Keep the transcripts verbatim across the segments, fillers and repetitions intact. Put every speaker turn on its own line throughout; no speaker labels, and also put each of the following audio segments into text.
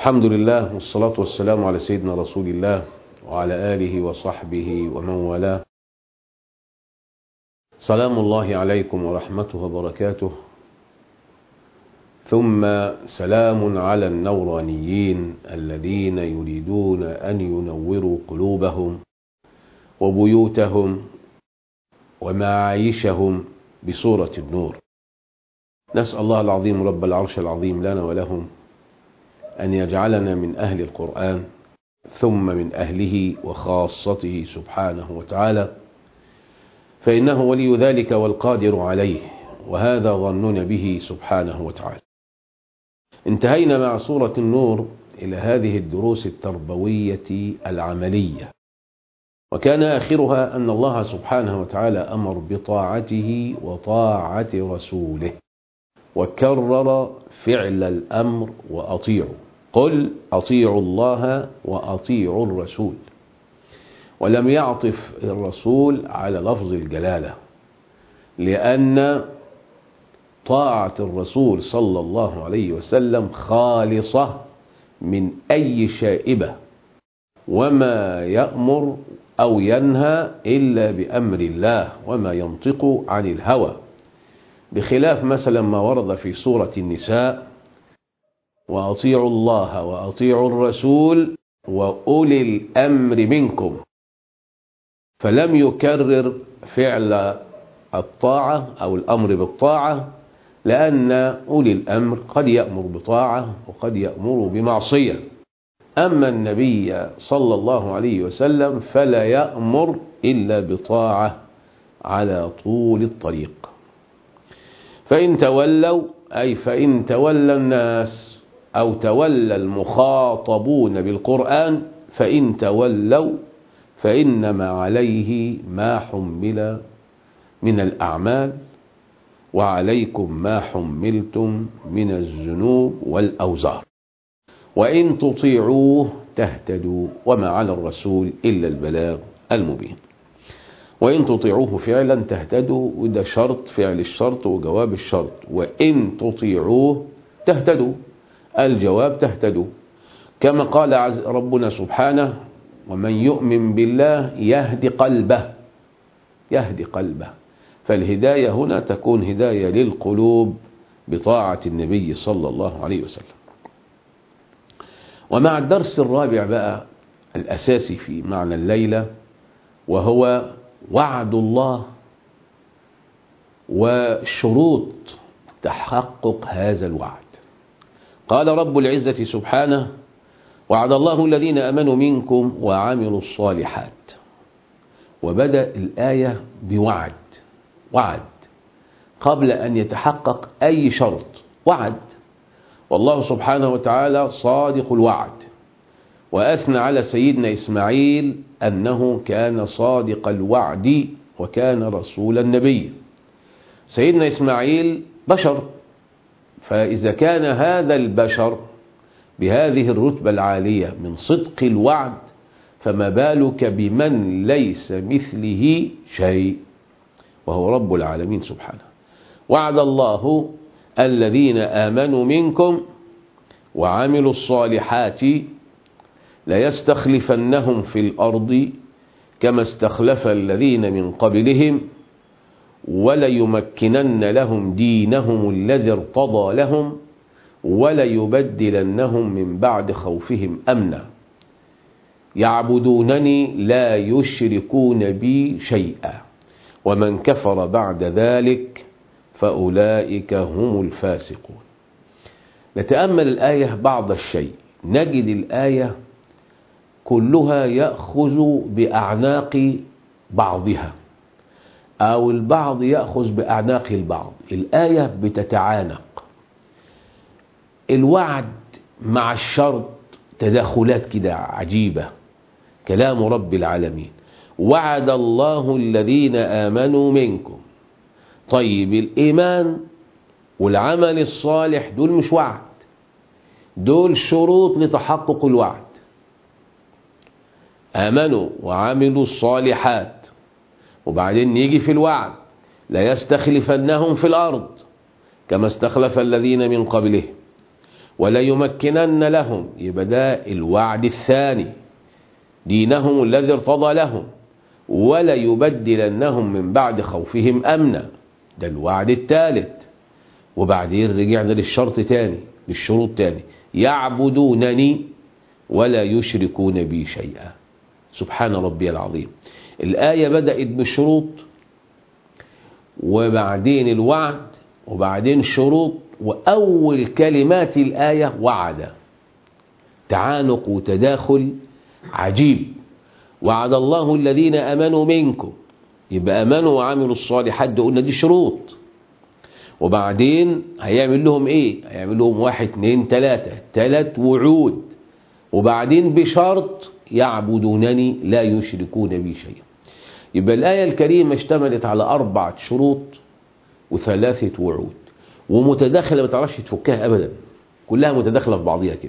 الحمد لله والصلاة والسلام على سيدنا رسول الله وعلى آله وصحبه ومن والاه. سلام الله عليكم ورحمته وبركاته، ثم سلام على النورانيين الذين يريدون أن ينوروا قلوبهم وبيوتهم ومعايشهم بصورة النور. نسأل الله العظيم رب العرش العظيم لنا ولهم أن يجعلنا من أهل القرآن ثم من أهله وخاصته سبحانه وتعالى، فإنه ولي ذلك والقادر عليه، وهذا ظننا به سبحانه وتعالى. انتهينا مع سورة النور إلى هذه الدروس التربوية العملية، وكان آخرها أن الله سبحانه وتعالى أمر بطاعته وطاعة رسوله، وكرر فعل الأمر وأطيعوا، قل أطيعوا الله وأطيعوا الرسول، ولم يعطف الرسول على لفظ الجلالة، لأن طاعة الرسول صلى الله عليه وسلم خالصة من أي شائبة، وما يأمر أو ينهى إلا بأمر الله، وما ينطق عن الهوى، بخلاف مثلا ما ورد في سورة النساء: وأطيعوا الله وأطيعوا الرسول وأولي الأمر منكم، فلم يكرر فعل الطاعة أو الأمر بالطاعة، لأن أولي الأمر قد يأمر بطاعة وقد يأمر بمعصية. أما النبي صلى الله عليه وسلم فلا يأمر إلا بطاعة على طول الطريق. فإن تولوا أي فإن تولى الناس أو تولى المخاطبون بالقرآن، فإن تولوا فإنما عليه ما حمل من الأعمال وعليكم ما حملتم من الذنوب والأوزار، وإن تطيعوه تهتدوا وما على الرسول إلا البلاغ المبين. وإن تطيعوه فعلا تهتدوا، وده شرط، فعل الشرط وجواب الشرط. وإن تطيعوه تهتدوا، الجواب تهتدوا، كما قال ربنا سبحانه: ومن يؤمن بالله يهدي قلبه، يهدي قلبه. فالهداية هنا تكون هداية للقلوب بطاعة النبي صلى الله عليه وسلم. ومع الدرس الرابع بقى الأساسي في معنى الليلة، وهو وعد الله وشروط تحقق هذا الوعد. قال رب العزة سبحانه: وعد الله الذين آمنوا منكم وعملوا الصالحات. وبدأ الآية بوعد، وعد قبل أن يتحقق أي شرط، وعد. والله سبحانه وتعالى صادق الوعد، وأثنى على سيدنا إسماعيل أنه كان صادق الوعد وكان رسول النبي. سيدنا إسماعيل بشر، فإذا كان هذا البشر بهذه الرتبة العالية من صدق الوعد، فما بالك بمن ليس مثله شيء، وهو رب العالمين سبحانه. وعد الله الذين آمنوا منكم وعملوا الصالحات ليستخلفنهم في الأرض كما استخلف الذين من قبلهم وليمكنن لهم دينهم الذي ارتضى لهم وليبدلنهم من بعد خوفهم أمنا يعبدونني لا يشركون بي شيئا ومن كفر بعد ذلك فأولئك هم الفاسقون. نتأمل الآية بعض الشيء، نجد الآية كلها يأخذ بأعناق بعضها، أو البعض يأخذ بأعناق البعض. الآية بتتعانق، الوعد مع الشرط تداخلات كده عجيبة. كلام رب العالمين: وعد الله الذين آمنوا منكم. طيب الإيمان والعمل الصالح دول مش وعد، دول شروط لتحقق الوعد. آمنوا وعملوا الصالحات، وبعدين يجي في الوعد: لا يستخلفنهم في الأرض كما استخلف الذين من قبلهم ولا يمكنن لهم، يبقى ده الوعد الثاني، دينهم الذي ارتضى لهم، ولا يبدلنهم من بعد خوفهم أمنا، ده الوعد الثالث. وبعدين رجعنا للشرط تاني، للشروط تاني، يعبدونني ولا يشركون بي شيئا. سبحان ربي العظيم. الآية بدأت بالشروط، وبعدين الوعد، وبعدين شروط، وأول كلمات الآية وعد. تعانق وتداخل عجيب. وعد الله الذين آمنوا منكم، يبقى آمنوا وعملوا الصالحات، دي قلنا دي شروط. وبعدين هيعمل لهم ايه؟ هيعمل لهم واحد اتنين تلاتة، تلات وعود. وبعدين بشرط يعبدونني لا يشركون بي شيئا. يبقى الآية الكريمة اشتملت على أربعة شروط وثلاثة وعود، ومتداخلة ما تعرفش تفكها أبدا، كلها متداخلة في بعضها كده.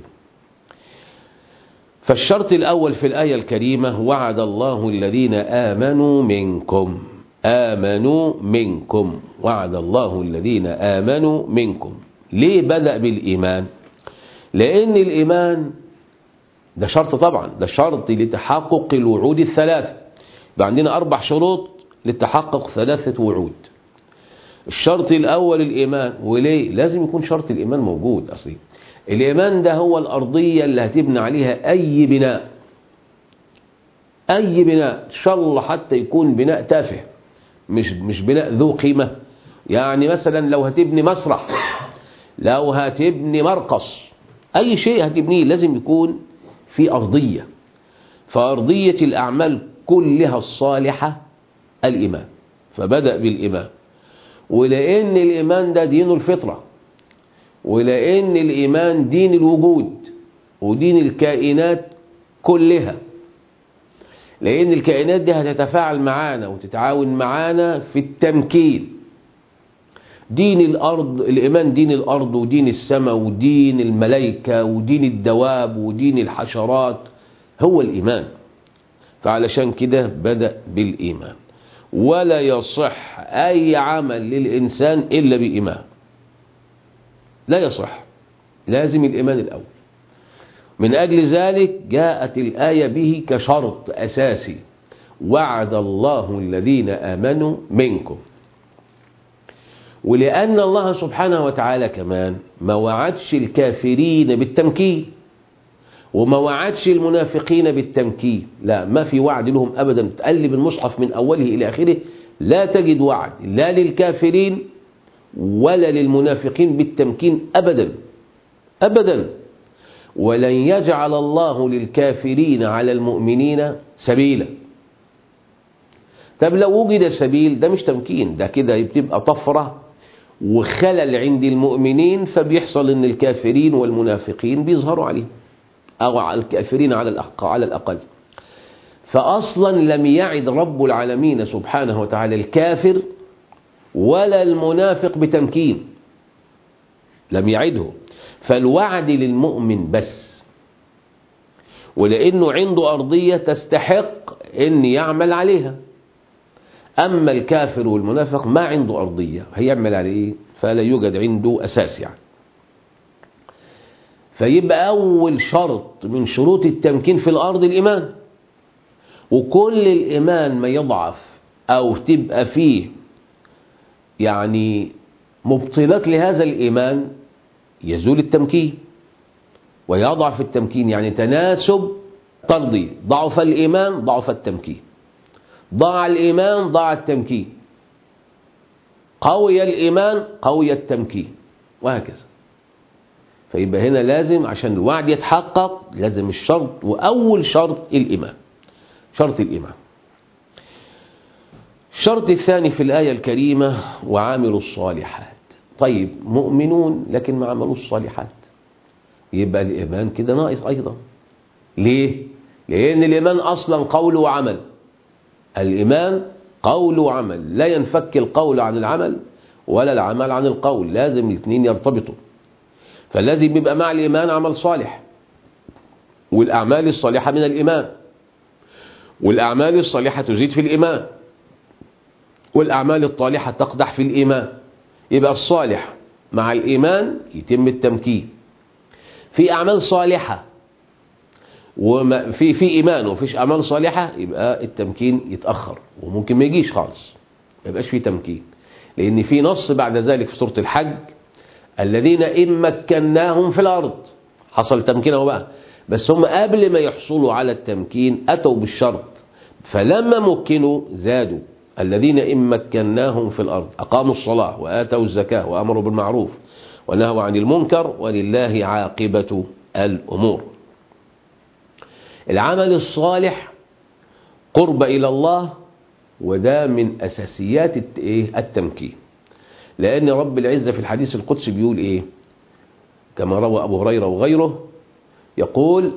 فالشرط الأول في الآية الكريمة وعد الله الذين آمنوا منكم، آمنوا منكم، وعد الله الذين آمنوا منكم. ليه بدأ بالإيمان؟ لأن الإيمان ده شرط، طبعا ده شرط لتحقق الوعود الثلاثة. يبقى عندنا أربع شروط لتحقق ثلاثة وعود. الشرط الأول الإيمان. وليه؟ لازم يكون شرط الإيمان موجود. أصلي الإيمان ده هو الأرضية اللي هتبنى عليها أي بناء، أي بناء إن شاء الله حتى يكون بناء تافه، مش مش بناء ذو قيمة. يعني مثلا لو هتبني مسرح، لو هتبني مرقص، أي شيء هتبنيه لازم يكون في أرضية. فأرضية الأعمال كلها الصالحة الإيمان، فبدأ بالإيمان. ولأن الإيمان ده دين الفطرة، ولأن الإيمان دين الوجود ودين الكائنات كلها، لأن الكائنات دي هتتفاعل معانا وتتعاون معانا في التمكين. دين الأرض، الإيمان دين الأرض ودين السماء ودين الملائكة ودين الدواب ودين الحشرات، هو الإيمان. فعلشان كده بدأ بالإيمان. ولا يصح أي عمل للإنسان إلا بإيمان، لا يصح، لازم الإيمان الأول. من أجل ذلك جاءت الآية به كشرط أساسي، وعد الله الذين آمنوا منكم. ولأن الله سبحانه وتعالى كمان ما وعدش الكافرين بالتمكين، وما وعدش المنافقين بالتمكين، لا، ما في وعد لهم أبدا. تقلب المصحف من أوله إلى آخره لا تجد وعد لا للكافرين ولا للمنافقين بالتمكين أبدا أبدا. ولن يجعل الله للكافرين على المؤمنين سبيلا. طب لو وجد سبيل، ده مش تمكين، ده كده بتبقى طفرة وخلل عند المؤمنين، فبيحصل ان الكافرين والمنافقين بيظهروا عليهم، او على الكافرين على على الاقل. فاصلا لم يعد رب العالمين سبحانه وتعالى الكافر ولا المنافق بتمكين، لم يعده. فالوعد للمؤمن بس، ولانه عنده ارضيه تستحق ان يعمل عليها. اما الكافر والمنافق ما عنده ارضيه، هيعمل عليه؟ فلا يوجد عنده اساس يعني. فيبقى اول شرط من شروط التمكين في الارض الايمان. وكل الايمان ما يضعف او تبقى فيه يعني مبطلات لهذا الايمان يزول التمكين ويضعف التمكين. يعني تناسب طردي، ضعف الايمان ضعف التمكين، ضاع الإيمان ضاع التمكين، قوي الإيمان قوي التمكين، وهكذا. فيبقى هنا لازم عشان الوعد يتحقق لازم الشرط، وأول شرط الإيمان، شرط الإيمان. الشرط الثاني في الآية الكريمة وعاملوا الصالحات. طيب مؤمنون لكن ما عملوا الصالحات، يبقى الإيمان كده ناقص أيضا. ليه؟ لأن الإيمان أصلا قول وعمل. الإيمان قول وعمل، لا ينفك القول عن العمل ولا العمل عن القول، لازم الاثنين يرتبطوا. فلازم يبقى مع الإيمان عمل صالح، والأعمال الصالحة من الإيمان، والأعمال الصالحة تزيد في الإيمان، والأعمال الطالحة تقدح في الإيمان. يبقى الصالح مع الإيمان يتم التمكين، في أعمال صالحة وما في في إيمان وفيش أعمال صالحة، يبقى التمكين يتأخر وممكن ما يجيش خالص، ما يبقاش فيه تمكين. لأن في نص بعد ذلك في سورة الحج: الذين إن مكناهم في الأرض. حصل تمكين اهو بقى، بس هم قبل ما يحصلوا على التمكين أتوا بالشرط، فلما مكنوا زادوا. الذين إن مكناهم في الأرض أقاموا الصلاة وآتوا الزكاة وأمروا بالمعروف ونهوا عن المنكر ولله عاقبة الأمور. العمل الصالح قرب إلى الله، وده من أساسيات التمكين. لأن رب العزة في الحديث القدسي بيقول إيه؟ كما روى أبو هريرة وغيره، يقول: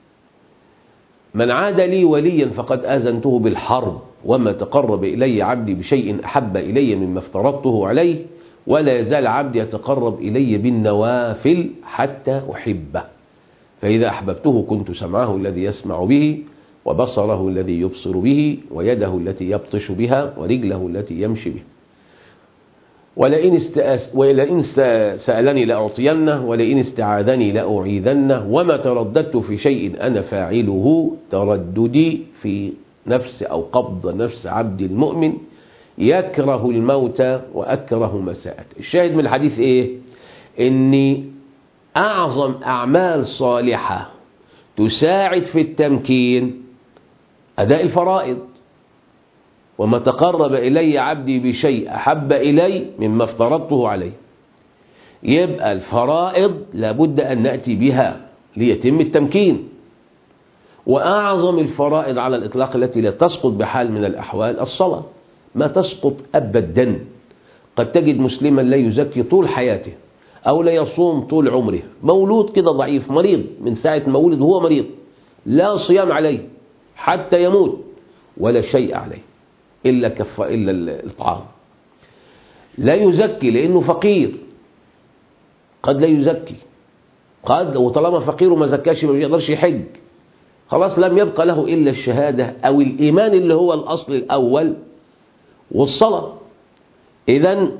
من عاد لي وليا فقد آذنته بالحرب، وما تقرب إلي عبدي بشيء أحب إلي مما افترضته عليه، ولا يزال عبدي يتقرب إلي بالنوافل حتى أحبه، فإذا أحببته كنت سمعه الذي يسمع به، وبصره الذي يبصر به، ويده التي يبطش بها، ورجله التي يمشي بها، ولئن استأس ولئن سألني لأعطينه، ولئن استعاذني لأعيذنه، وما ترددت في شيء أنا فاعله ترددي في نفس أو قبض نفس عبد المؤمن يكره الموت وأكره مساءته. الشاهد من الحديث إيه؟ إني أعظم أعمال صالحة تساعد في التمكين أداء الفرائض. وما تقرب إلي عبدي بشيء أحب إلي مما افترضته عليه. يبقى الفرائض لابد أن نأتي بها ليتم التمكين. وأعظم الفرائض على الإطلاق التي لا تسقط بحال من الأحوال الصلاة، ما تسقط أبدا. قد تجد مسلما لا يزكي طول حياته، أو لا يصوم طول عمره، مولود كده ضعيف مريض من ساعة ما ولد وهو مريض، لا صيام عليه حتى يموت ولا شيء عليه إلا كف إلا الطعام. لا يزكي لأنه فقير، قد لا يزكي، قد وطالما فقير وما زكاش ما يقدرش يحج، خلاص لم يبقى له إلا الشهادة أو الإيمان اللي هو الأصل الأول والصلاة. إذن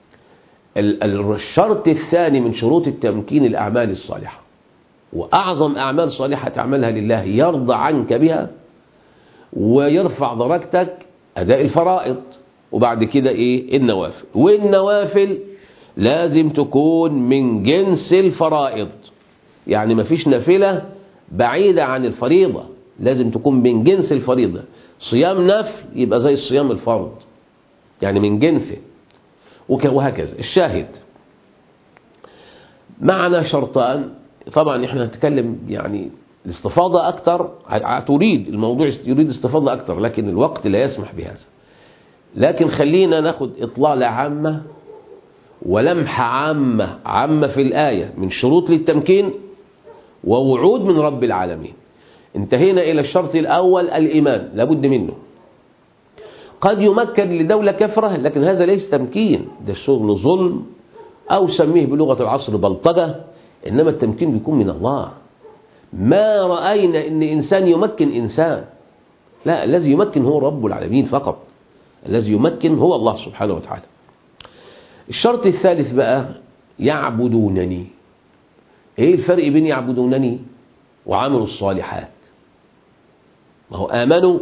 الشرط الثاني من شروط التمكين الأعمال الصالحة، وأعظم أعمال صالحة تعملها لله يرضى عنك بها ويرفع درجتك أداء الفرائض، وبعد كده إيه؟ النوافل. والنوافل لازم تكون من جنس الفرائض، يعني ما فيش نافلة بعيدة عن الفريضة، لازم تكون من جنس الفريضة. صيام نفل يبقى زي الصيام الفرض، يعني من جنسه، وهكذا. الشاهد معنا شرطان. طبعا احنا هنتكلم يعني الاستفاضة أكتر، تريد الموضوع يريد استفاضة أكتر، لكن الوقت لا يسمح بهذا. لكن خلينا ناخد إطلالة عامة ولمحة عامة عامة في الآية من شروط للتمكين ووعود من رب العالمين. انتهينا إلى الشرط الأول الإيمان، لابد منه. قد يمكن لدولة كفرة، لكن هذا ليس تمكين، ده شغل ظلم، أو سميه بلغة العصر بلطجة. إنما التمكين بيكون من الله. ما رأينا إن إنسان يمكن إنسان، لا، الذي يمكن هو رب العالمين فقط، الذي يمكن هو الله سبحانه وتعالى. الشرط الثالث بقى يعبدونني. ايه الفرق بين يعبدونني وعملوا الصالحات؟ ما هو آمنوا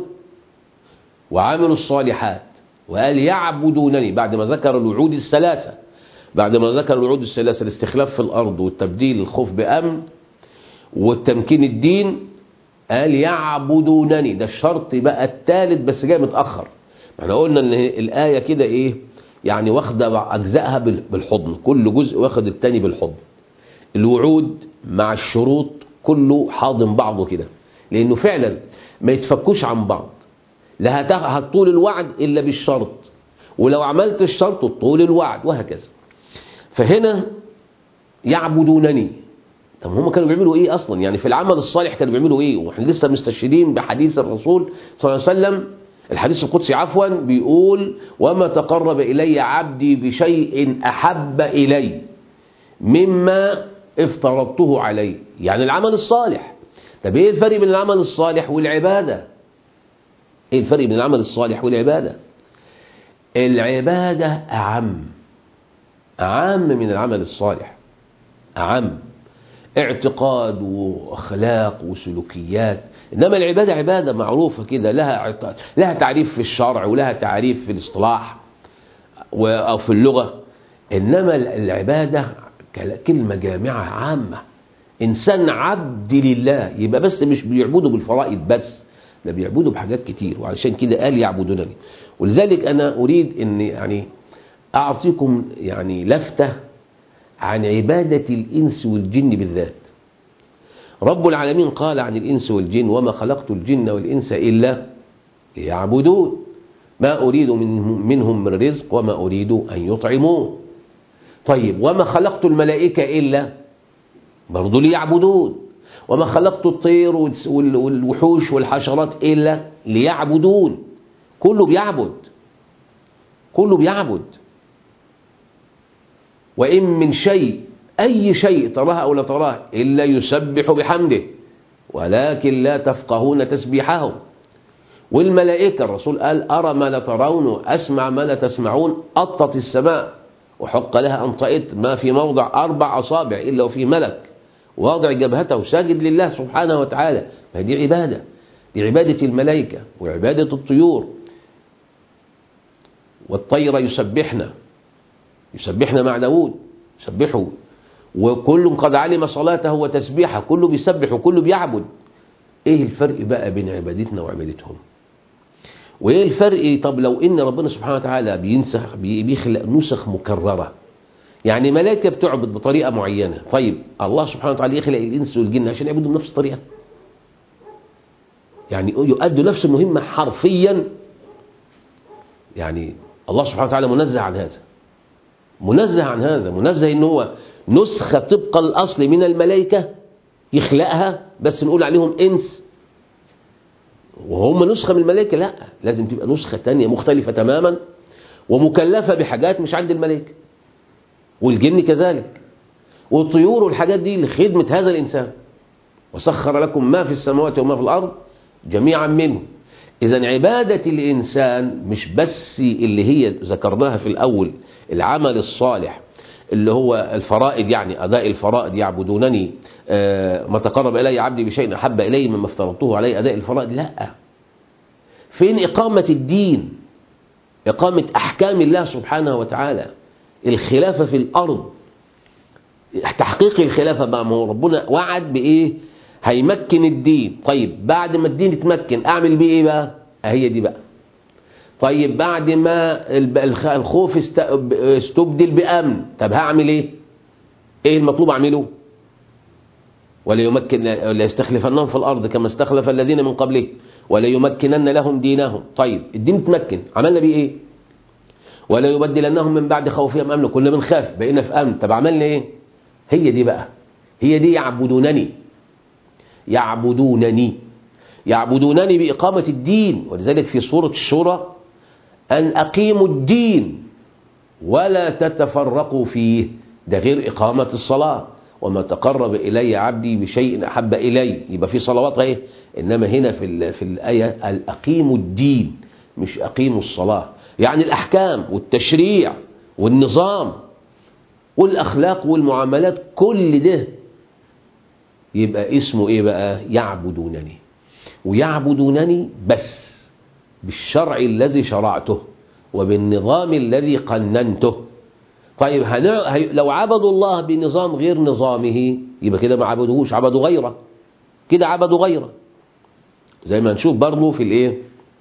وعملوا الصالحات، وقال يعبدونني بعد ما ذكر الوعود الثلاثة، بعد ما ذكر الوعود الثلاثة: الاستخلاف في الأرض، والتبديل الخوف بأمن، والتمكين الدين. قال يعبدونني، ده الشرط بقى الثالث بس جاي متأخر. احنا قلنا ان الآية كده ايه يعني، واخده أجزائها بالحضن، كل جزء واخد التاني بالحضن. الوعود مع الشروط كله حاضن بعضه كده، لأنه فعلا ما يتفكوش عن بعض. لا هتطول الوعد إلا بالشرط، ولو عملت الشرط تطول الوعد، وهكذا. فهنا يعبدونني. طب هم كانوا بيعملوا ايه اصلا؟ يعني في العمل الصالح كانوا بيعملوا ايه؟ واحنا لسه مستشهدين بحديث الرسول صلى الله عليه وسلم، الحديث القدسي عفوا، بيقول: وما تقرب إلي عبدي بشيء أحب إلي مما افترضته عليه، يعني العمل الصالح. طب ايه الفرق بين العمل الصالح والعبادة؟ ايه الفرق بين العمل الصالح والعبادة؟ العبادة أعم، أعم من العمل الصالح، أعم. اعتقاد وأخلاق وسلوكيات. إنما العبادة عبادة معروفة كده، لها لها تعريف في الشرع ولها تعريف في الاصطلاح أو في اللغة. إنما العبادة كلمة جامعة عامة. إنسان عبد لله يبقى بس مش بيعبده بالفرائض بس، ده بيعبده بحاجات كتير، وعلشان كده قال يعبدونني. ولذلك أنا أريد أن يعني أعطيكم يعني لفتة عن عبادة الإنس والجن بالذات. رب العالمين قال عن الإنس والجن: وما خلقت الجن والإنس إلا ليعبدون ما أريد منهم من رزق وما أريد أن يطعمون. طيب وما خلقت الملائكة إلا برضو ليعبدون، وما خلقت الطير والوحوش والحشرات إلا ليعبدون. كله بيعبد، كله بيعبد. وإن من شيء، أي شيء تراه أو لا تراه، إلا يسبح بحمده ولكن لا تفقهون تسبيحهم. والملائكة الرسول قال: أرى ما لا ترون أسمع ما لا تسمعون. أطت السماء وحق لها أن طئت ما في موضع أربع أصابع إلا وفي ملك واضع جبهته ساجد لله سبحانه وتعالى. فدي عبادة، دي عبادة الملائكة وعبادة الطيور. والطير يسبحنا يسبحنا مع داود، يسبحوا، وكل قد علم صلاته وتسبيحه، كله بيسبح وكله بيعبد. ايه الفرق بقى بين عبادتنا وعبادتهم؟ وايه الفرق؟ طب لو ان ربنا سبحانه وتعالى بينسخ بيخلق نسخ مكررة، يعني ملائكة بتعبد بطريقة معينة، طيب الله سبحانه وتعالى يخلق الإنس والجن عشان يعبدوا بنفس الطريقة، يعني يؤدوا نفس المهمة حرفيا. يعني الله سبحانه وتعالى منزه عن هذا، منزه عن هذا، منزه ان هو نسخة طبق الأصل من الملائكة يخلقها، بس نقول عليهم إنس وهم نسخة من الملائكة. لا، لازم تبقى نسخة تانية مختلفة تماما ومكلفة بحاجات مش عند الملائكة. والجن كذلك، والطيور والحاجات دي لخدمة هذا الإنسان. وسخر لكم ما في السماوات وما في الأرض جميعا منه. إذن عبادة الإنسان مش بس اللي هي ذكرناها في الأول، العمل الصالح اللي هو الفرائض، يعني أداء الفرائض، يعبدونني آه ما تقرب إلي عبدي بشيء أحب إلي مما افترضته عليه، أداء الفرائض. لا، فين إقامة الدين، إقامة أحكام الله سبحانه وتعالى، الخلافة في الأرض، تحقيق الخلافة بقى. ما هو ربنا وعد بإيه؟ هيمكن الدين. طيب بعد ما الدين يتمكن أعمل بيه إيه بقى؟ هي دي بقى. طيب بعد ما الخوف استبدل بأمن، طب هعمل إيه؟ إيه المطلوب أعمله؟ ولا يمكن ولا يستخلفنهم في الأرض كما استخلف الذين من قبله ولا يمكنن لهم دينهم. طيب الدين اتمكن، عملنا بيه إيه؟ ولا يبدلنهم من بعد خوفهم أمنا. كنا بنخاف بقينا في أمن، طب عملنا إيه؟ هي دي بقى، هي دي يعبدونني، يعبدونني يعبدونني بإقامة الدين. ولذلك في سورة الشورى: أن أقيموا الدين ولا تتفرقوا فيه. ده غير إقامة الصلاة: وما تقرب إلي عبدي بشيء أحب إلي. يبقى في صلوات اهي. إنما هنا في في الآية أقيموا الدين، مش أقيموا الصلاة. يعني الأحكام والتشريع والنظام والأخلاق والمعاملات، كل ده يبقى اسمه إيه بقى؟ يعبدونني. ويعبدونني بس بالشرع الذي شرعته وبالنظام الذي قننته. طيب هنع... لو عبدوا الله بنظام غير نظامه يبقى كده ما عبدوهوش، عبدوا غيره، كده عبدوا غيره. زي ما نشوف برضه في الايه،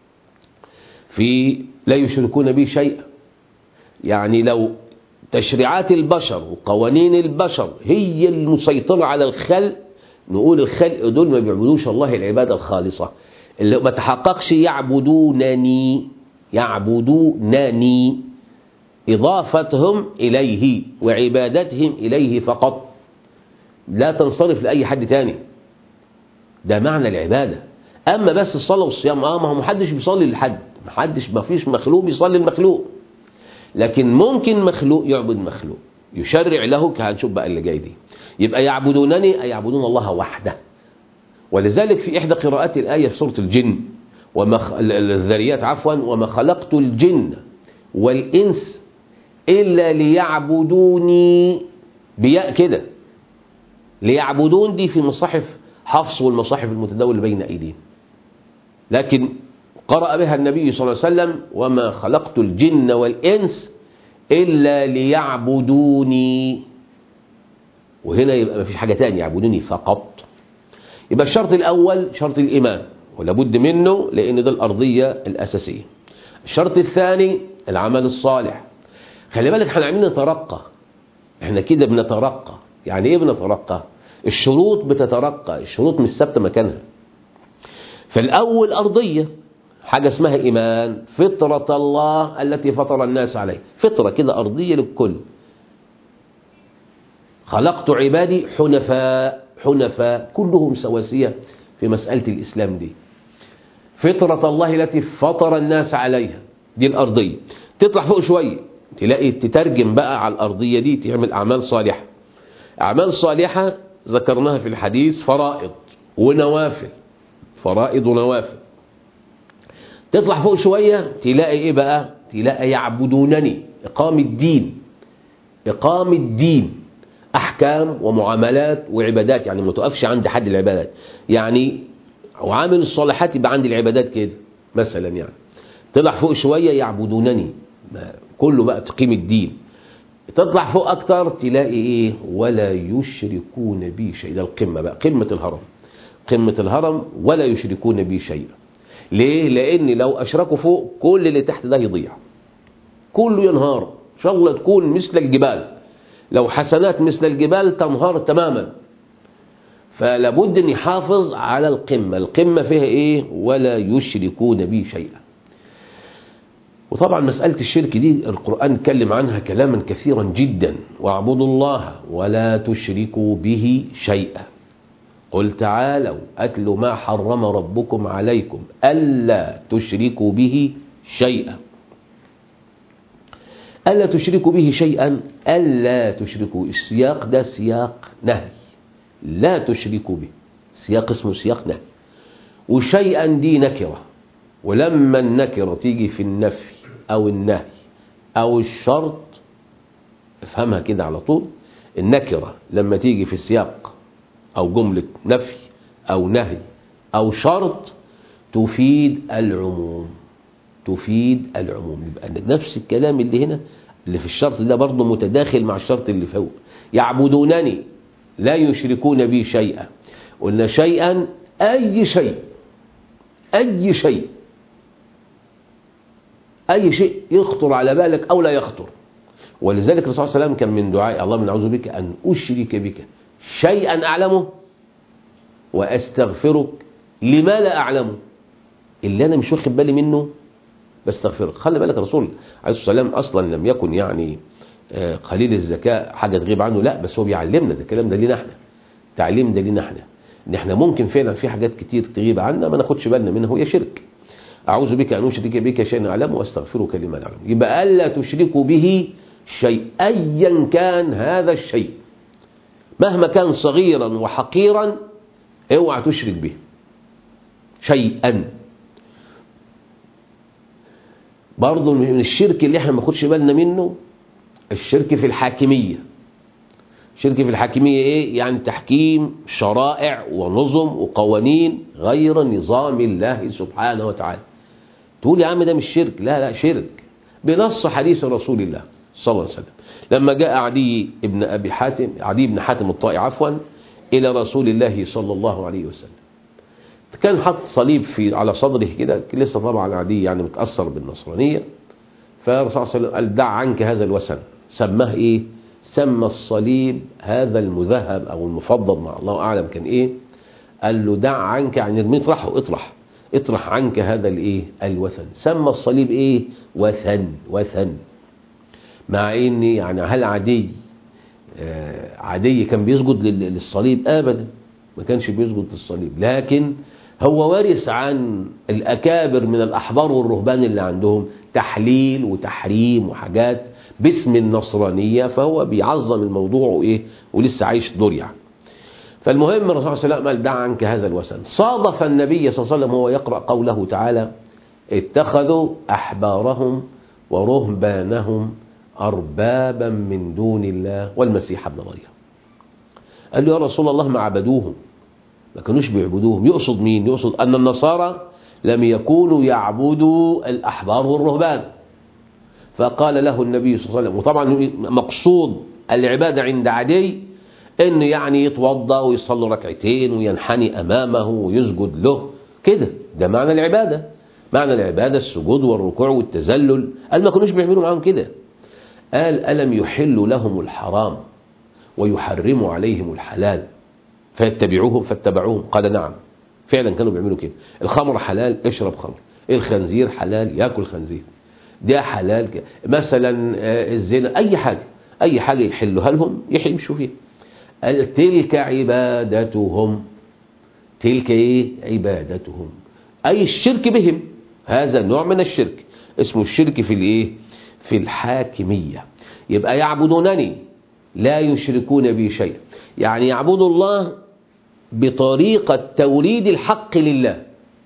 في لا يشركون به شيئا. يعني لو تشريعات البشر وقوانين البشر هي المسيطرة على الخلق، نقول الخلق دول ما بيعبدوش الله العبادة الخالصة اللي ما تحققش يعبدونني. يعبدونني إضافتهم إليه وعبادتهم إليه فقط، لا تنصرف لأي حد تاني. ده معنى العبادة. أما بس الصلاة والصيام، آه ما هو محدش بيصلي لحد، محدش، ما فيش مخلوق بيصلي المخلوق، لكن ممكن مخلوق يعبد مخلوق يشرع له، هنشوف بقى اللي جاي دي. يبقى يعبدونني أي يعبدون الله وحده. ولذلك في إحدى قراءات الآية في سورة الجن وما الذريات عفوا: وما خلقت الجن والإنس إلا ليعبدوني، بياء كده. ليعبدون دي في مصاحف حفص والمصاحف المتداولة بين أيديهم، لكن قرأ بها النبي صلى الله عليه وسلم وما خلقت الجن والإنس إلا ليعبدوني، وهنا يبقى ما فيش حاجة تانية، يعبدوني فقط. يبقى الشرط الأول شرط الإيمان ولابد منه لأن ده الأرضية الأساسية. الشرط الثاني العمل الصالح. خلي بالك احنا عاملين نترقى، احنا كده بنترقى. يعني ايه بنترقى؟ الشروط بتترقى، الشروط مش ثابته مكانها. فالأول أرضية، حاجة اسمها إيمان، فطرة الله التي فطر الناس عليه، فطرة كده أرضية للكل. خلقت عبادي حنفاء، حنفاء كلهم سواسية في مسألة الإسلام دي. فطرة الله التي فطر الناس عليها، دي الأرضية. تطلع فوق شوية تلاقي تترجم بقى على الأرضية دي، تعمل أعمال صالحة. أعمال صالحة ذكرناها في الحديث فرائض ونوافل، فرائض ونوافل. تطلع فوق شوية تلاقي إيه بقى؟ تلاقي يعبدونني، إقام الدين، إقام الدين، أحكام ومعاملات وعبادات، يعني ما توقفش عند حد العبادات، يعني وعامل الصالحات يبقى عند العبادات كده مثلا. يعني تطلع فوق شوية يعبدونني، كله بقى تقيم الدين. تطلع فوق أكتر تلاقي إيه؟ ولا يشركون بي شيء. ده القمة بقى، قمة الهرم، قمة الهرم، ولا يشركون بي شيء. ليه؟ لأن لو أشركوا فوق كل اللي تحت ده يضيع، كله ينهار، شغلة تكون مثل الجبال، لو حسنات مثل الجبال تنهار تماما. فلابد أن يحافظ على القمة. القمة فيها إيه؟ ولا يشركون بي شيئا. وطبعا مسألة الشرك دي القرآن اتكلم عنها كلاما كثيرا جدا. واعبدوا الله ولا تشركوا به شيئا. قل تعالوا أتل ما حرم ربكم عليكم ألا تشركوا به شيئا. ألا تشركوا به شيئا، ألا تشركوا، السياق ده سياق نهي، لا تشركوا به، سياق اسمه سياق نهي. وشيئا دي نكرة، ولما النكرة تيجي في النفي أو النهي أو الشرط افهمها كده على طول. النكرة لما تيجي في السياق أو جملة نفي أو نهي أو شرط تفيد العموم، تفيد العموم. يبقى نفس الكلام اللي هنا اللي في الشرط ده برضه متداخل مع الشرط اللي فوق. يعبدونني لا يشركون بي شيئا. قلنا شيئا أي شيء، أي شيء، أي شيء يخطر على بالك أو لا يخطر. ولذلك الرسول صلى الله عليه وسلم كان من دعاء اللهم نعوذ بك أن أشرك بك شيئا أعلمه وأستغفرك لما لا أعلمه، اللي أنا مش واخد بالي منه بستغفرك. خلي بالك الرسول عليه الصلاة والسلام أصلا لم يكن يعني قليل الذكاء حاجة تغيب عنه، لا، بس هو بيعلمنا. ده الكلام ده لينا احنا، تعليم ده لينا احنا، ان احنا ممكن فعلا في حاجات كتير تغيب عنا ما ناخدش بالنا منها وهي شرك. أعوذ بك أن أشرك بك شيئا أعلمه وأستغفرك لما لا أعلم. يبقى ألا تشركوا به شيء، أيا كان هذا الشيء مهما كان صغيرا وحقيرا اوعى تشرك به شيئا. برضو من الشرك اللي احنا ما ناخدش بالنا منه الشرك في الحاكمية. الشرك في الحاكمية ايه؟ يعني تحكيم شرائع ونظم وقوانين غير نظام الله سبحانه وتعالى. تقول يا عم ده مش شرك، لا لا شرك بنص حديث رسول الله صلى الله عليه وسلم لما جاء عدي ابن أبي حاتم، عدي بن حاتم الطائي عفوا، إلى رسول الله صلى الله عليه وسلم. كان حط صليب في على صدره كده، لسه طبعا عدي يعني متأثر بالنصرانية. فالرسول صلى الله عليه وسلم قال دع عنك هذا الوثن. سماه ايه؟ سمى الصليب هذا المذهب او المفضل مع الله اعلم كان ايه. قال له دع عنك، يعني ارميه، اطرحه، اطرح اطرح عنك هذا الايه الوثن. سمى الصليب ايه؟ وثن، وثن. مع ان يعني هل عدي آه عدي كان بيسجد للصليب؟ ابدا، ما كانش بيسجد للصليب، لكن هو وارث عن الأكابر من الأحبار والرهبان اللي عندهم تحليل وتحريم وحاجات باسم النصرانية، فهو بيعظم الموضوع وإيه ولسه عايش دور يعني. فالمهم الرسول صلى الله عليه وسلم قال دع عنك هذا الوثن. صادف النبي صلى الله عليه وسلم وهو يقرأ قوله تعالى اتخذوا أحبارهم ورهبانهم أربابا من دون الله والمسيح ابن مريم. قال له يا رسول الله ما عبدوهم، ما كانوش بيعبدوهم. يقصد مين؟ يقصد أن النصارى لم يكونوا يعبدوا الأحبار والرهبان. فقال له النبي صلى الله عليه وسلم، وطبعا مقصود العبادة عند عدي إن يعني يتوضأ ويصلي ركعتين وينحني أمامه ويسجد له كده، ده معنى العبادة. معنى العبادة السجود والركوع والتذلل. قال ما كانوش بيعملوا معاهم كده. قال ألم يحل لهم الحرام ويحرموا عليهم الحلال فيتبعوهم فاتبعوهم؟ قال نعم، فعلا كانوا بيعملوا كده. الخمر حلال، اشرب خمر. الخنزير حلال، ياكل خنزير. ده حلال كده. مثلا الزنا، اي حاجه اي حاجه يحلوها لهم يمشوا فيها. قال تلك عبادتهم. تلك ايه؟ عبادتهم، اي الشرك بهم. هذا نوع من الشرك اسمه الشرك في الايه؟ في الحاكميه. يبقى يعبدونني لا يشركون بي شيئا، يعني يعبدوا الله بطريقة توريد الحق لله.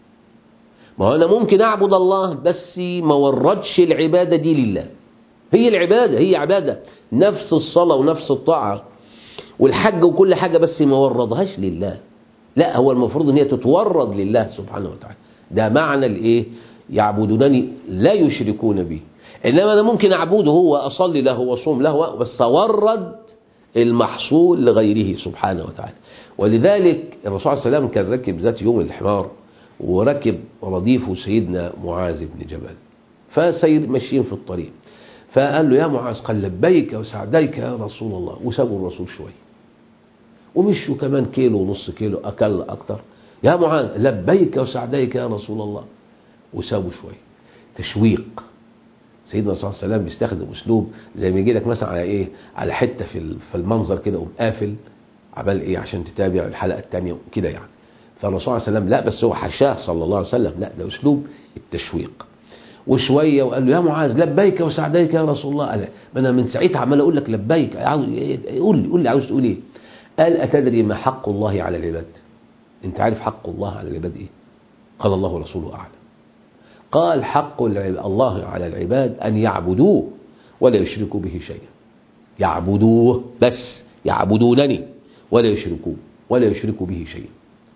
ما هو أنا ممكن أعبد الله بس ما وردش العبادة دي لله. هي العبادة هي عبادة، نفس الصلاة ونفس الطاعة والحج وكل حاجة، بس ما وردهاش لله. لا، هو المفروض ان هي تتورد لله سبحانه وتعالى. ده معنى الايه؟ يعبدونني لا يشركون بي. انما انا ممكن اعبده هو، اصلي له واصوم له، بس اورد المحصول لغيره سبحانه وتعالى. ولذلك الرسول عليه السلام كان ركب ذات يوم الحمار، وركب رديفه سيدنا معاذ بن جبل، فسير ماشيين في الطريق، فقال له يا معاذ، قال لبيك وسعديك يا رسول الله، وسابوا الرسول شويه ومشوا كمان كيلو ونص كيلو اكل اكتر. يا معاذ لبيك وسعديك يا رسول الله، وسابوا شويه. تشويق. سيدنا صلى الله عليه وسلم بيستخدم اسلوب زي ما يجي لك مثلا على ايه، على حته في في المنظر كده قوم قافل عبال ايه عشان تتابع الحلقه الثانيه كده يعني. فالرسول عليه السلام لا، بس هو حشاه صلى الله عليه وسلم، لا ده اسلوب التشويق. وشويه وقال له يا معاذ لبيك وسعديك يا رسول الله. قال ما انا من ساعتها عمال اقول لك لبيك، عاوز قول لي قول لي عاوز تقول ايه؟ قال اتدري ما حق الله على العباد؟ انت عارف حق الله على العباد ايه؟ قال الله ورسوله اعلم. قال حق الله على العباد ان يعبدوه ولا يشركوا به شيئا. يعبدوه بس، يعبدونني ولا يشركوا ولا يشركوا به شيئا.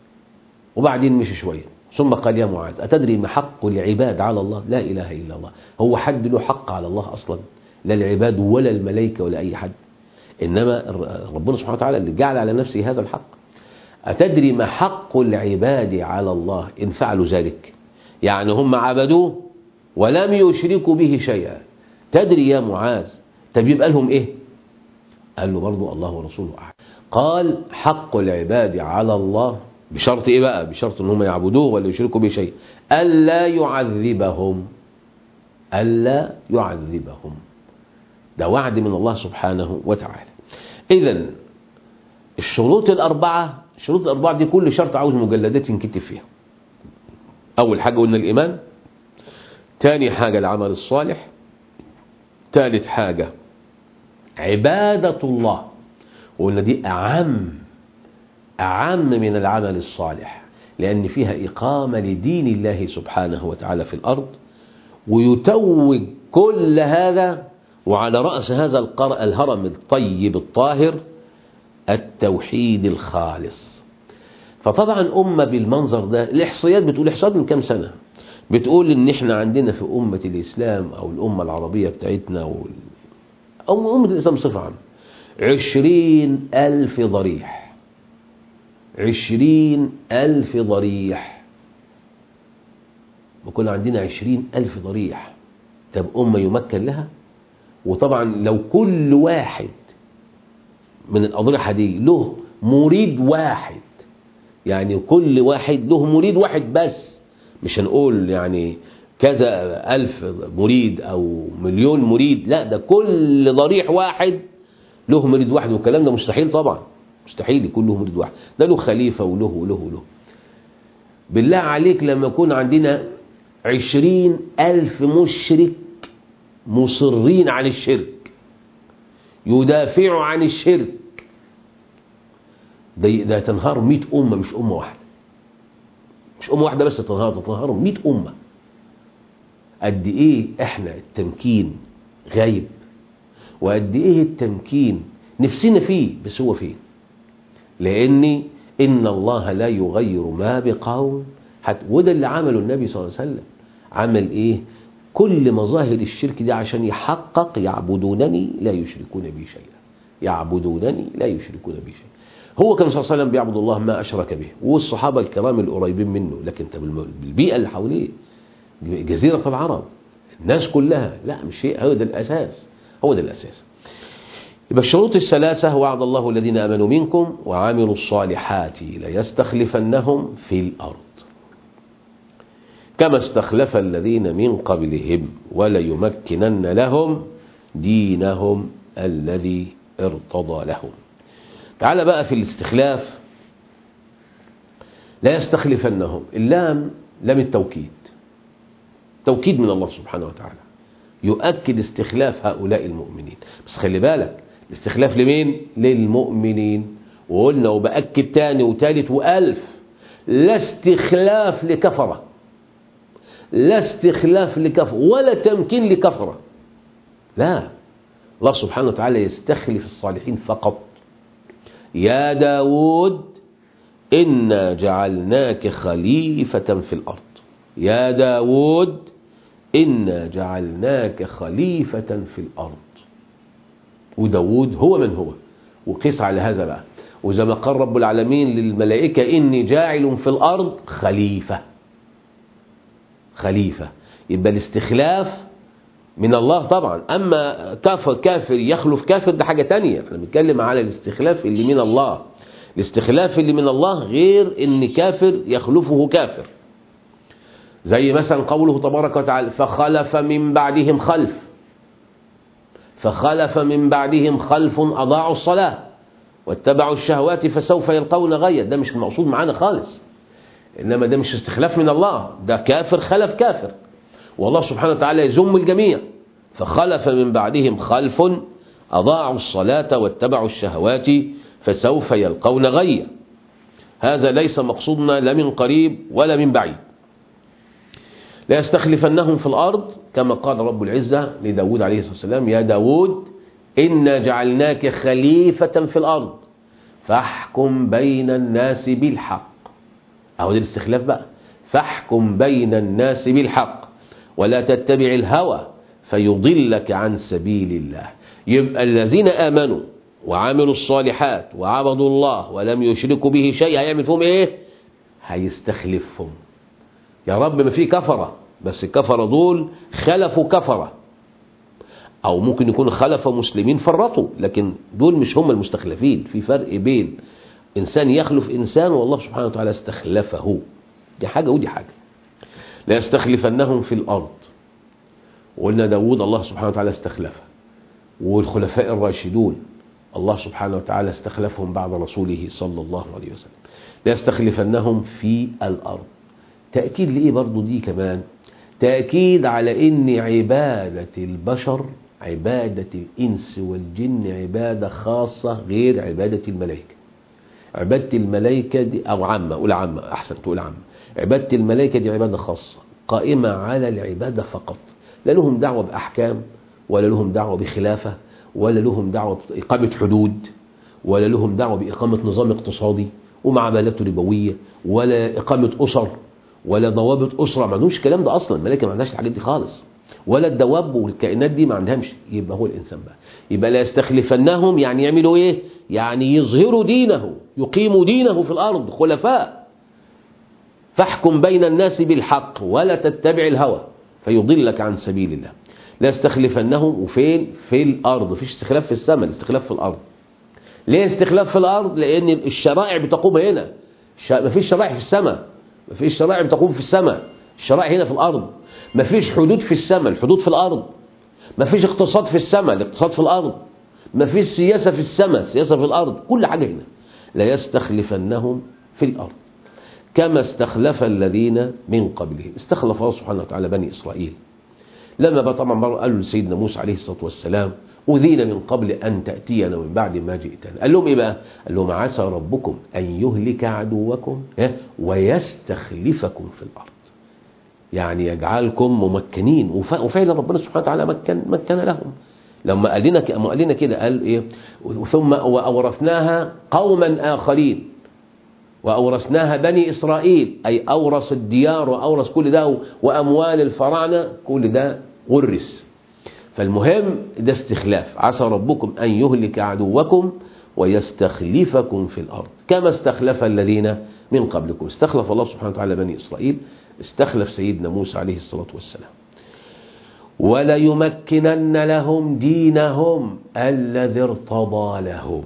وبعدين مشي شويه ثم قال يا معاذ اتدري ما حق العباد على الله؟ لا اله الا الله. هو حد له حق على الله اصلا؟ لا العباد ولا الملائكه ولا اي حد، انما ربنا سبحانه وتعالى اللي جعل على نفسه هذا الحق. اتدري ما حق العباد على الله ان فعلوا ذلك؟ يعني هم عبدوه ولم يشركوا به شيئا. تدري يا معاذ؟ طب يبقى لهم ايه؟ قال له برضو الله ورسوله اعلم. قال حق العباد على الله بشرط ايه بقى؟ بشرط ان هم يعبدوه ولا يشركوا به شيء، الا يعذبهم. الا يعذبهم، ده وعد من الله سبحانه وتعالى. اذا الشروط الاربعه، الشروط الاربعه دي كل شرط عاوز مجلدات ينكتب فيها. اول حاجه قلنا الايمان، تاني حاجه العمل الصالح، ثالث حاجه عباده الله، وقلنا دي اعم أعم من العمل الصالح، لأن فيها إقامة لدين الله سبحانه وتعالى في الأرض، ويتوج كل هذا وعلى رأس هذا الهرم الطيب الطاهر التوحيد الخالص. فطبعا أمة بالمنظر ده، الإحصائيات بتقول، إحصائيات من كام سنة بتقول إن إحنا عندنا في أمة الإسلام أو الأمة العربية بتاعتنا أو أمة الإسلام بصفة عامة عشرين ألف ضريح. عشرين ألف ضريح. وكنا عندنا عشرين ألف ضريح. طب أمة يمكن لها؟ وطبعا لو كل واحد من الأضرحة دي له مريد واحد، يعني كل واحد له مريد واحد بس، مش هنقول يعني كذا ألف مريد أو مليون مريد، لا ده كل ضريح واحد له مريد واحد. والكلام ده مستحيل طبعا، مستحيل يكون له مريد واحد، ده له خليفة وله وله وله. بالله عليك لما يكون عندنا عشرين ألف مشرك مصرين عن الشرك، يدافعوا عن الشرك، ده, ده تنهار مئة أمة، مش أمة واحدة، مش أمة واحدة بس تنهار، تنهار مئة أمة. قد إيه إحنا التمكين غايب، وقد إيه التمكين نفسنا فيه بس هو فين. لأن إن الله لا يغير ما بقوم حتى، وده اللي عمله النبي صلى الله عليه وسلم. عمل إيه؟ كل مظاهر الشرك دي عشان يحقق يعبدونني لا يشركون بي شيئا، يعبدونني لا يشركون بي شيئا. هو كان صلى الله عليه وسلم بيعبد الله ما أشرك به، والصحابة الكرام القريبين منه، لكن بالبيئة اللي حواليه جزيرة العرب الناس كلها، لا مش شيء، هو ده الأساس، هو ده الأساس. يبقى الشروط الثلاثة: وعد الله الذين آمنوا منكم وعملوا الصالحات ليستخلفنهم في الأرض كما استخلف الذين من قبلهم وليمكنن لهم دينهم الذي ارتضى لهم. تعال بقى في الاستخلاف. لا يستخلفنهم، اللام لام التوكيد، توكيد من الله سبحانه وتعالى يؤكد استخلاف هؤلاء المؤمنين. بس خلي بالك، الاستخلاف لمين؟ للمؤمنين. وقلنا وبأكد تاني وتالت وألف: لا استخلاف لكفرة، لا استخلاف لكفر ولا تمكين لكفرة، لا، الله سبحانه وتعالى يستخلف الصالحين فقط. يا داود إنا جعلناك خليفة في الأرض، يا داود إنا جعلناك خليفة في الأرض. وداود هو من هو، وقيس على هذا بقى. وزي ما قال رب العالمين للملائكة: إني جاعل في الأرض خليفة، خليفة. يبقى الاستخلاف من الله طبعا. أما كافر كافر يخلف كافر ده حاجة تانية، احنا بنتكلم على الاستخلاف اللي من الله. الاستخلاف اللي من الله غير ان كافر يخلفه كافر، زي مثلا قوله تبارك وتعالى: فخلف من بعدهم خلف، فخلف من بعدهم خلف أضاعوا الصلاة واتبعوا الشهوات فسوف يلقون غيا. ده مش المقصود معانا خالص، إنما ده مش استخلاف من الله، ده كافر خلف كافر، والله سبحانه وتعالى يذم الجميع. فخلف من بعدهم خلف أضاعوا الصلاة واتبعوا الشهوات فسوف يلقون غيا. هذا ليس مقصودنا لا من قريب ولا من بعيد. لا يستخلفنهم في الأرض كما قال رب العزة لداود عليه الصلاة والسلام: يا داود إنا جعلناك خليفة في الأرض فاحكم بين الناس بالحق. أهو ده الاستخلاف بقى، فاحكم بين الناس بالحق ولا تتبع الهوى فيضلك عن سبيل الله. يبقى الذين آمنوا وعملوا الصالحات وعبدوا الله ولم يشركوا به شيء هيعمل فيهم ايه؟ هيستخلفهم. يا رب ما في كفرة، بس الكفرة دول خلفوا كفرة، او ممكن يكون خلف مسلمين فرطوا، لكن دول مش هم المستخلفين. في فرق بين انسان يخلف انسان والله سبحانه وتعالى استخلفه، دي حاجة ودي حاجة. لا يستخلفنهم في الارض، وقلنا داود الله سبحانه وتعالى استخلفه، والخلفاء الراشدون الله سبحانه وتعالى استخلفهم بعد رسوله صلى الله عليه وسلم. لا يستخلفنهم في الأرض، تأكيد لإيه برضو دي كمان؟ تأكيد على إن عبادة البشر عبادة الإنس والجن عبادة خاصة غير عبادة الملائكة. عبادة الملائكة دي أو عامة، قول عامة أحسن تقول عامة. عبادة الملائكة دي عبادة خاصة قائمة على العبادة فقط، لا لهم دعوة بأحكام ولا لهم دعوة بخلافة ولا لهم دعوة بإقامة حدود ولا لهم دعوة بإقامة نظام اقتصادي ومعاملات ربوية ولا إقامة أسر ولا ضوابط أسرة. ما عندهمش الكلام ده أصلا، الملائكة ما عندهاش الحاجات دي خالص، ولا الدواب والكائنات دي ما عندهمش. يبقى هو الإنسان بقى، يبقى لا يستخلفنهم يعني يعملوا إيه؟ يعني يظهروا دينه، يقيموا دينه في الأرض خلفاء. فاحكم بين الناس بالحق ولا تتبع الهوى فيضلك عن سبيل الله. لا يستخلفنهم وفين؟ في الأرض. مفيش استخلاف في السماء، الاستخلاف في الأرض. ليه استخلاف في الأرض؟ لأن الشرائع بتقوم هنا، مفيش شرائع في السماء، مفيش شرائع بتقوم في السماء، الشرائع هنا في الأرض. مفيش حدود في السماء، الحدود في الأرض. مفيش اقتصاد في السماء، الاقتصاد في الأرض. مفيش سياسة في السماء، السياسة في الأرض. كل حاجة هنا. لا يستخلفنهم في الأرض كما استخلف الذين من قبلهم. استخلف الله سبحانه وتعالى بني إسرائيل لما بقى طبعا مرة قالوا لسيدنا موسى عليه الصلاة والسلام: أذينا من قبل أن تأتينا ومن بعد ما جئتنا. قال لهم إيه بقى؟ قال لهم: عسى ربكم أن يهلك عدوكم ويستخلفكم في الأرض، يعني يجعلكم ممكنين. وفعلا ربنا سبحانه وتعالى مكن, مكن لهم، لما قال لنا قال لنا كده قال ايه ثم واورثناها قوما اخرين واورثناها بني اسرائيل، اي اورث الديار واورث كل ده واموال الفراعنه كل ده ورث. فالمهم ده استخلاف، عسى ربكم ان يهلك عدوكم ويستخلفكم في الارض كما استخلف الذين من قبلكم. استخلف الله سبحانه وتعالى بني اسرائيل، استخلف سيدنا موسى عليه الصلاه والسلام. وليمكنن لهم دينهم الذي ارتضى لهم،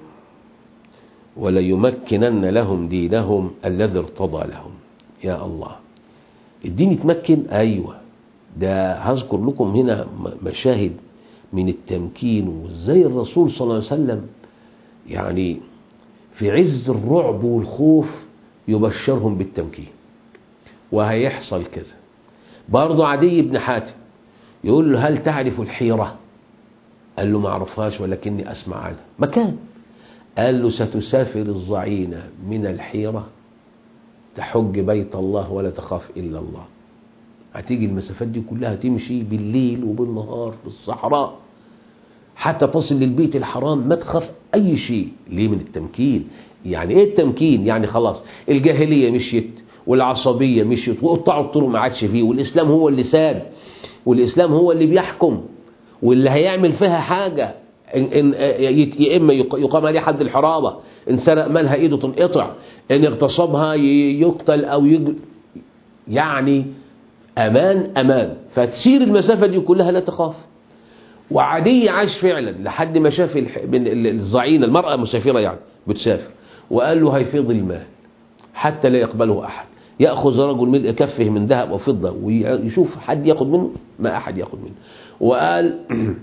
وليمكنن لهم دينهم الذي ارتضى لهم. يا الله، الدين يتمكن؟ ايوه، ده هذكر لكم هنا مشاهد من التمكين، وازاي الرسول صلى الله عليه وسلم يعني في عز الرعب والخوف يبشرهم بالتمكين، وهيحصل كذا. برضه عدي بن حاتم يقول له هل تعرف الحيرة؟ قال له ما اعرفهاش ولكني اسمع عنها. مكان قال له ستسافر الضعينة من الحيرة تحج بيت الله ولا تخاف إلا الله. هتيجي المسافات دي كلها تمشي بالليل وبالنهار في الصحراء حتى تصل للبيت الحرام، ما تخاف أي شيء. ليه؟ من التمكين. يعني إيه التمكين؟ يعني خلاص الجاهلية مشيت والعصبية مشيت وقطعوا الطرق ما عادش فيه، والإسلام هو اللي ساد، والإسلام هو اللي بيحكم، واللي هيعمل فيها حاجة إن يا إما يقام عليه حد الحرابة، إن سرق مالها إيده تنقطع، إن اغتصبها يقتل أو يجل. يعني أمان أمان. فتسير المسافة دي كلها لا تخاف. وعدي عاش فعلا لحد ما شاف الضعينة، المرأة مسافرة يعني بتسافر، وقال له هيفيض المال حتى لا يقبله أحد، يأخذ رجل ملء كفه من ذهب وفضة ويشوف حد يأخذ منه، ما أحد يأخذ منه. وقال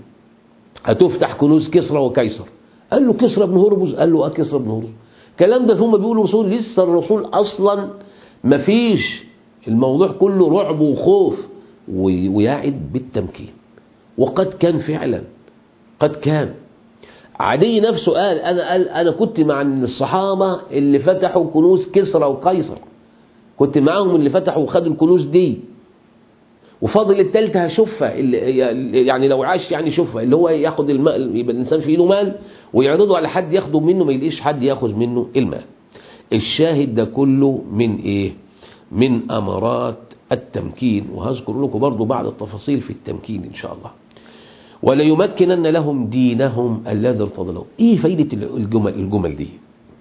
هتفتح كنوز كسرى وكيسر. قال له كسرى بن هرمز؟ قال له اه كسرى بن هرمز. الكلام ده هم بيقولوا رسول، لسه الرسول اصلا ما فيش، الموضوع كله رعب وخوف، ويعد بالتمكين. وقد كان فعلا، قد كان. عدي نفسه قال انا قال انا كنت مع الصحابه اللي فتحوا كنوز كسرى وقيصر، كنت معاهم اللي فتحوا وخدوا الكنوز دي، وفاضل التالتة هشوفها، يعني لو عاش يعني شوفها، اللي هو ياخد المال، يبقى الإنسان في ايده مال ويعرضه على حد ياخده منه، ما يلاقيش حد ياخذ منه المال. الشاهد ده كله من ايه؟ من أمارات التمكين، وهذكر لكم برضو بعض التفاصيل في التمكين إن شاء الله. وليمكنن لهم دينهم الذي ارتضى لهم. ايه فايدة الجمل الجمل دي؟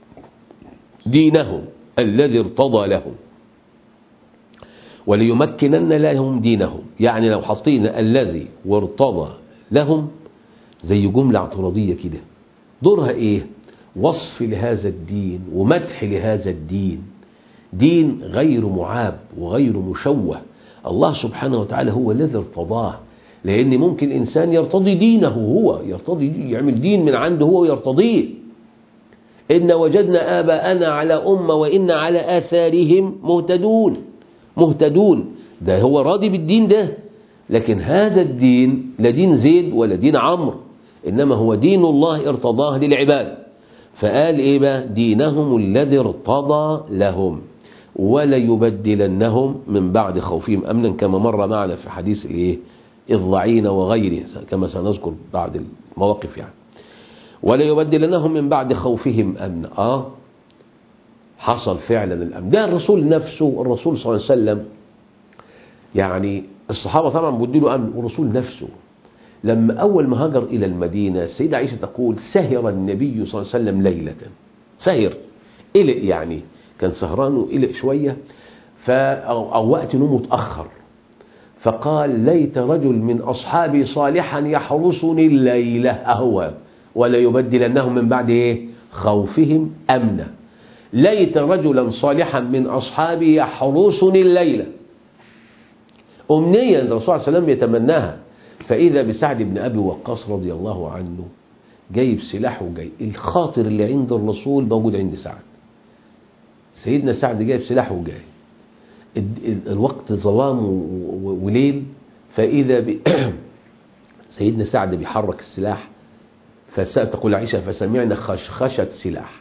دينهم الذي ارتضى لهم، وليمكنن لهم دينهم، يعني لو حطينا الذي وارتضى لهم زي جملة اعتراضية كده، دورها ايه؟ وصف لهذا الدين ومدح لهذا الدين. دين غير معاب وغير مشوه. الله سبحانه وتعالى هو الذي ارتضاه، لأن ممكن إنسان يرتضي دينه، هو يرتضي يعمل دين من عنده هو ويرتضيه. إن وجدنا آباءنا على أمة وإن على آثارهم مهتدون. مهتدون ده هو راضي بالدين ده، لكن هذا الدين لا دين زيد ولا دين عمرو، إنما هو دين الله ارتضاه للعباد. فقال إيه بقى؟ دينهم الذي ارتضى لهم وليبدلنهم من بعد خوفهم أمنا، كما مر معنا في حديث الإيه؟ الضعين وغيره، كما سنذكر بعد المواقف يعني. وليبدلنهم من بعد خوفهم أمنا. آه حصل فعلا الأمن ده. الرسول نفسه، الرسول صلى الله عليه وسلم، يعني الصحابة طبعا بدلوا أمن، والرسول نفسه لما أول ما هاجر إلى المدينة، السيدة عائشة تقول سهر النبي صلى الله عليه وسلم ليلة. سهر قلق، يعني كان سهران وقلق شوية، أو وقت نومه اتأخر، فقال ليت رجل من أصحابي صالحا يحرسني الليلة أهو ولا يبدلنهم من بعد إيه؟ خوفهم أمنا. ليت رجلا صالحا من أصحابي يحرسني الليلة، أمنيا الرسول صلى الله عليه وسلم يتمناها. فإذا بسعد بن أبي وقاص رضي الله عنه جايب سلاحه وجاي، الخاطر اللي عند الرسول موجود عند سعد. سيدنا سعد جايب سلاحه وجاي، الوقت ظلام وليل، فإذا ب... سيدنا سعد بيحرك السلاح، فتقول عائشة فسمعنا خشخشة سلاح،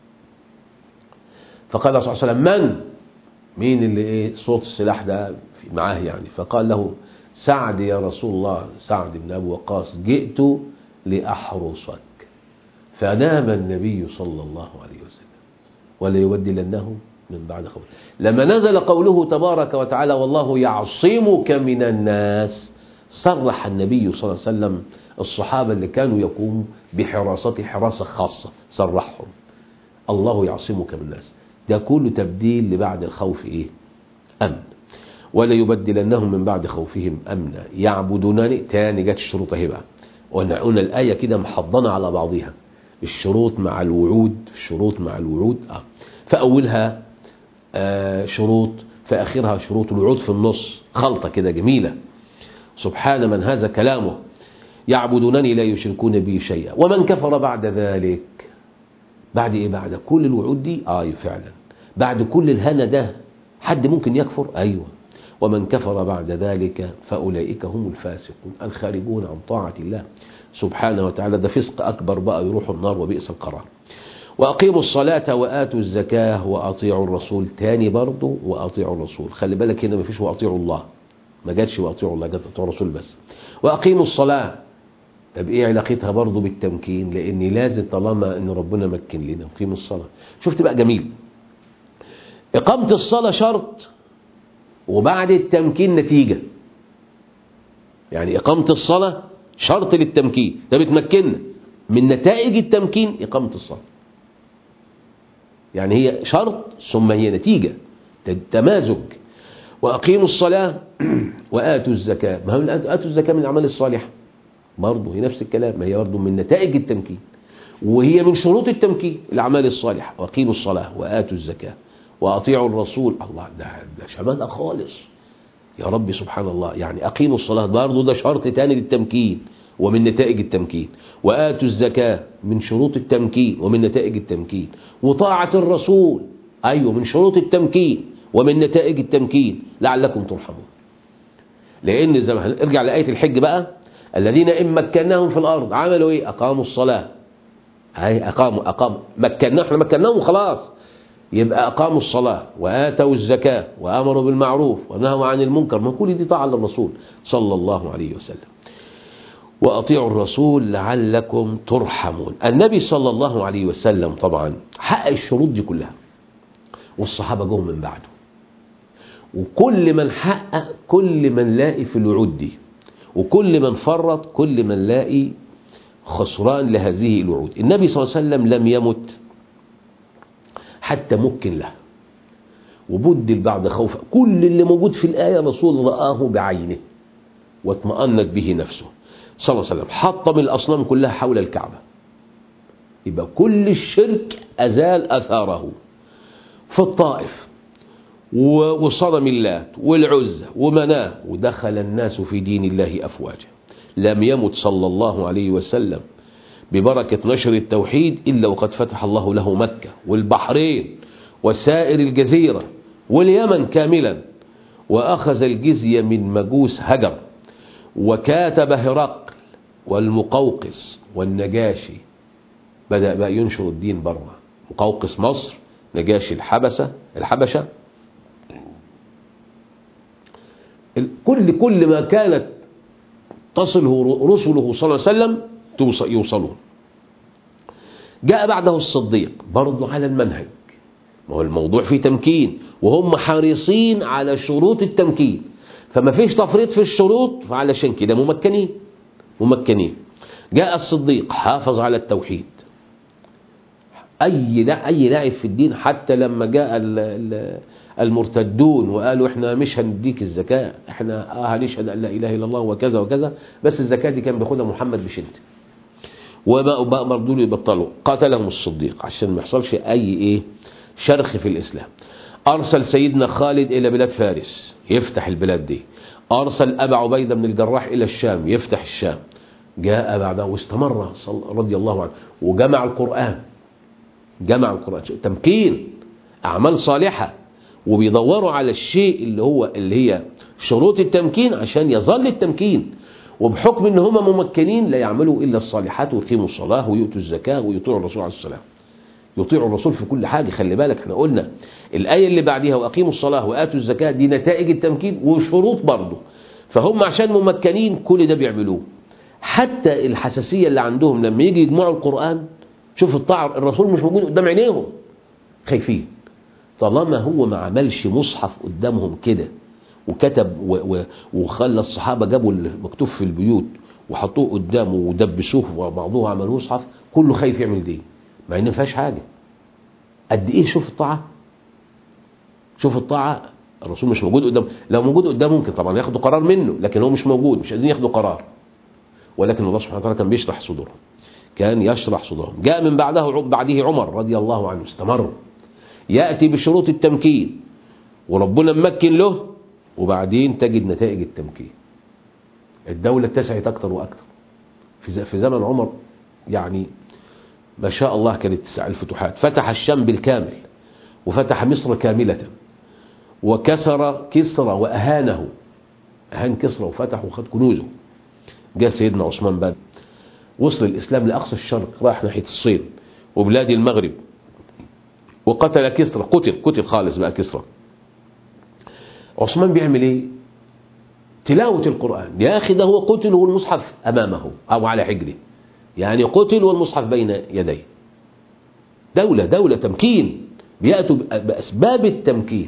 فقال صلى الله عليه وسلم من؟ مين اللي ايه صوت السلاح ده معاه يعني؟ فقال له سعد يا رسول الله، سعد بن أبي وقاص، جئت لأحرسك. فنام النبي صلى الله عليه وسلم ولا يبدلنه من بعد خوفه. لما نزل قوله تبارك وتعالى والله يعصمك من الناس، صرح النبي صلى الله عليه وسلم الصحابة اللي كانوا يقوموا بحراسة حراسة خاصة، صرحهم الله يعصمك من الناس. ده كله تبديل لبعد الخوف ايه؟ أمن. ولا يبدلنهم من بعد خوفهم أمنا يعبدونني. تاني جت الشروط اهي بقى، قلنا الآية كده محضنة على بعضها، الشروط مع الوعود، الشروط مع الوعود آه. فأولها آه شروط، فآخرها شروط، الوعود في النص، خلطة كده جميلة. سبحان من هذا كلامه. يعبدونني لا يشركون بي شيئا ومن كفر بعد ذلك. بعد ايه؟ بعد كل الوعود دي اه فعلا، بعد كل الهنا ده حد ممكن يكفر؟ ايوه. ومن كفر بعد ذلك فاولئك هم الفاسقون الخارجون عن طاعه الله سبحانه وتعالى. ده فسق اكبر بقى، يروحوا النار وبئس القرار. واقيموا الصلاه واتوا الزكاه واطيعوا الرسول. تاني برضه واطيعوا الرسول، خلي بالك هنا مفيش واطيعوا الله، ما جاتش واطيعوا الله، جت اطيعوا الرسول بس. واقيموا الصلاه، طب ايه علاقتها برضه بالتمكين؟ لان لازم طالما ان ربنا مكن لنا نقيم الصلاه. شفت بقى جميل، اقامه الصلاه شرط وبعد التمكين نتيجه. يعني اقامه الصلاه شرط للتمكين، ده بتمكننا من نتائج التمكين اقامه الصلاه. يعني هي شرط ثم هي نتيجه، تمازج. واقيموا الصلاه واتوا الزكاه، ما هو اتوا الزكاه من الاعمال الصالحه برضه، هي نفس الكلام، ما هي برضه من نتائج التمكين وهي من شروط التمكين الاعمال الصالحه. واقيموا الصلاه واتوا الزكاه واطيعوا الرسول. الله، ده ده شمالة خالص يا رب سبحان الله. يعني اقيموا الصلاه برضه ده شرط تاني للتمكين ومن نتائج التمكين. واتوا الزكاه من شروط التمكين ومن نتائج التمكين. وطاعه الرسول ايوه من شروط التمكين ومن نتائج التمكين لعلكم ترحمون. لان زي ما ارجع لايه الحج بقى، الذين إن مكناهم في الأرض عملوا إيه؟ أقاموا الصلاة. هاي أقاموا أقاموا مكناهم، إحنا مكناهم خلاص، يبقى أقاموا الصلاة وآتوا الزكاة وأمروا بالمعروف ونهوا عن المنكر. ما كل دي طاعة للرسول صلى الله عليه وسلم. وأطيعوا الرسول لعلكم ترحمون. النبي صلى الله عليه وسلم طبعا حقق الشروط دي كلها، والصحابة جم من بعده، وكل من حقق كل من لاقي في الوعود دي، وكل من فرط كل من لاقي خسران لهذه الوعود. النبي صلى الله عليه وسلم لم يمت حتى مكن له وبدل بعد خوف. كل اللي موجود في الآية رسول رآه بعينه واطمأنت به نفسه صلى الله عليه وسلم. حطم الأصنام كلها حول الكعبة، يبقى كل الشرك أزال أثاره في الطائف وصنم اللات والعزة ومناه، ودخل الناس في دين الله أفواجا. لم يمت صلى الله عليه وسلم ببركة نشر التوحيد إلا وقد فتح الله له مكة والبحرين وسائر الجزيرة واليمن كاملا، وأخذ الجزية من مجوس هجر، وكاتب هرقل والمقوقس والنجاشي. بدأ بقى ينشر الدين بره. مقوقس مصر، نجاشي الحبشة الحبشة كل كل ما كانت تصله رسله صلى الله عليه وسلم يوصلون. جاء بعده الصديق برضه على المنهج، ما هو الموضوع فيه تمكين وهم حريصين على شروط التمكين، فما فيش تفريط في الشروط، فعلشان كده ممكنين ممكنين. جاء الصديق حافظ على التوحيد. أي أي لاعب في الدين، حتى لما جاء المرتدون وقالوا احنا مش هنديك الزكاة، احنا هنشهد أن لا إله إلا الله وكذا وكذا، بس الزكاة دي كان بياخدها محمد مش انت، وبقوا مرضوا يبطلوا. قاتلهم الصديق عشان ما يحصلش أي إيه شرخ في الإسلام. أرسل سيدنا خالد إلى بلاد فارس يفتح البلاد دي. أرسل أبا عبيدة بن الجراح إلى الشام يفتح الشام. جاء بعده واستمر رضي الله عنه وجمع القرآن، جمع القرآن. تمكين، أعمال صالحة، وبيدوروا على الشيء اللي هو اللي هي شروط التمكين عشان يظل التمكين. وبحكم ان هم ممكنين لا يعملوا الا الصالحات ويقيموا الصلاه ويؤتوا الزكاه ويطيعوا الرسول عليه السلام. يطيعوا الرسول في كل حاجه. خلي بالك احنا قلنا الايه اللي بعديها واقيموا الصلاه واتوا الزكاه دي نتائج التمكين وشروط برضه. فهم عشان ممكنين كل ده بيعملوه. حتى الحساسية اللي عندهم لما يجي يجمعوا القرآن، شوف الطاعة، الرسول مش موجود قدام عينيهم، خايفين. طالما هو ما عملش مصحف قدامهم كده وكتب و... و... وخلى الصحابة جابوا المكتوب في البيوت وحطوه قدامه ودبسوه وبعضوه عملوه مصحف، كله خايف يعمل دي، مع ان ما فيهاش حاجة. قد ايه شوف الطاعة، شوف الطاعة. الرسول مش موجود قدام، لو موجود قدام ممكن طبعا ياخدوا قرار منه، لكن هو مش موجود، مش قادرين ياخدوا قرار. ولكن الله سبحانه وتعالى كان بيشرح صدورهم، كان يشرح صدورهم. جاء من بعده بعده عمر رضي الله عنه، استمر يأتي بشروط التمكين وربنا ممكن له، وبعدين تجد نتائج التمكين. الدولة اتسعت أكتر وأكتر في في زمن عمر، يعني ما شاء الله كانت تسع الفتوحات. فتح الشام بالكامل، وفتح مصر كاملة، وكسر كسرى وأهانه، أهان كسرى وفتح وخد كنوزه. جاء سيدنا عثمان بقى، وصل الإسلام لأقصى الشرق، راح ناحية الصين وبلاد المغرب، وقتل كسرى، قتل قتل خالص بقى كسرى. عثمان بيعمل ايه؟ تلاوة القرآن. يا أخي ده هو قتل والمصحف أمامه أو على حجره، يعني قتل والمصحف بين يديه. دولة دولة تمكين، بيأتوا بأسباب التمكين.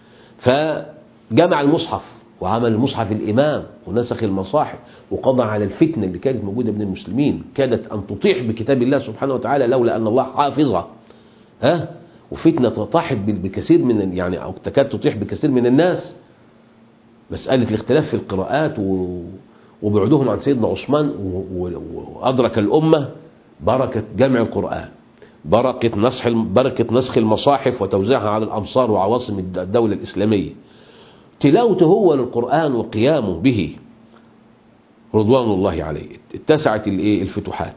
فجمع المصحف وعمل المصحف الإمام ونسخ المصاحف، وقضى على الفتنة اللي كانت موجودة بين المسلمين، كادت أن تطيح بكتاب الله سبحانه وتعالى لولا أن الله حافظها. ها وفتنة طاحت بكثير من، يعني أو تكاد تطيح بكثير من الناس، مسألة الاختلاف في القراءات وبعدهم عن سيدنا عثمان. وأدرك الأمة بركة جمع القرآن، بركة نسخ بركة نسخ المصاحف وتوزيعها على الأمصار وعواصم الدولة الإسلامية. تلاوته هو للقرآن وقيامه به رضوان الله عليه، اتسعت الفتوحات.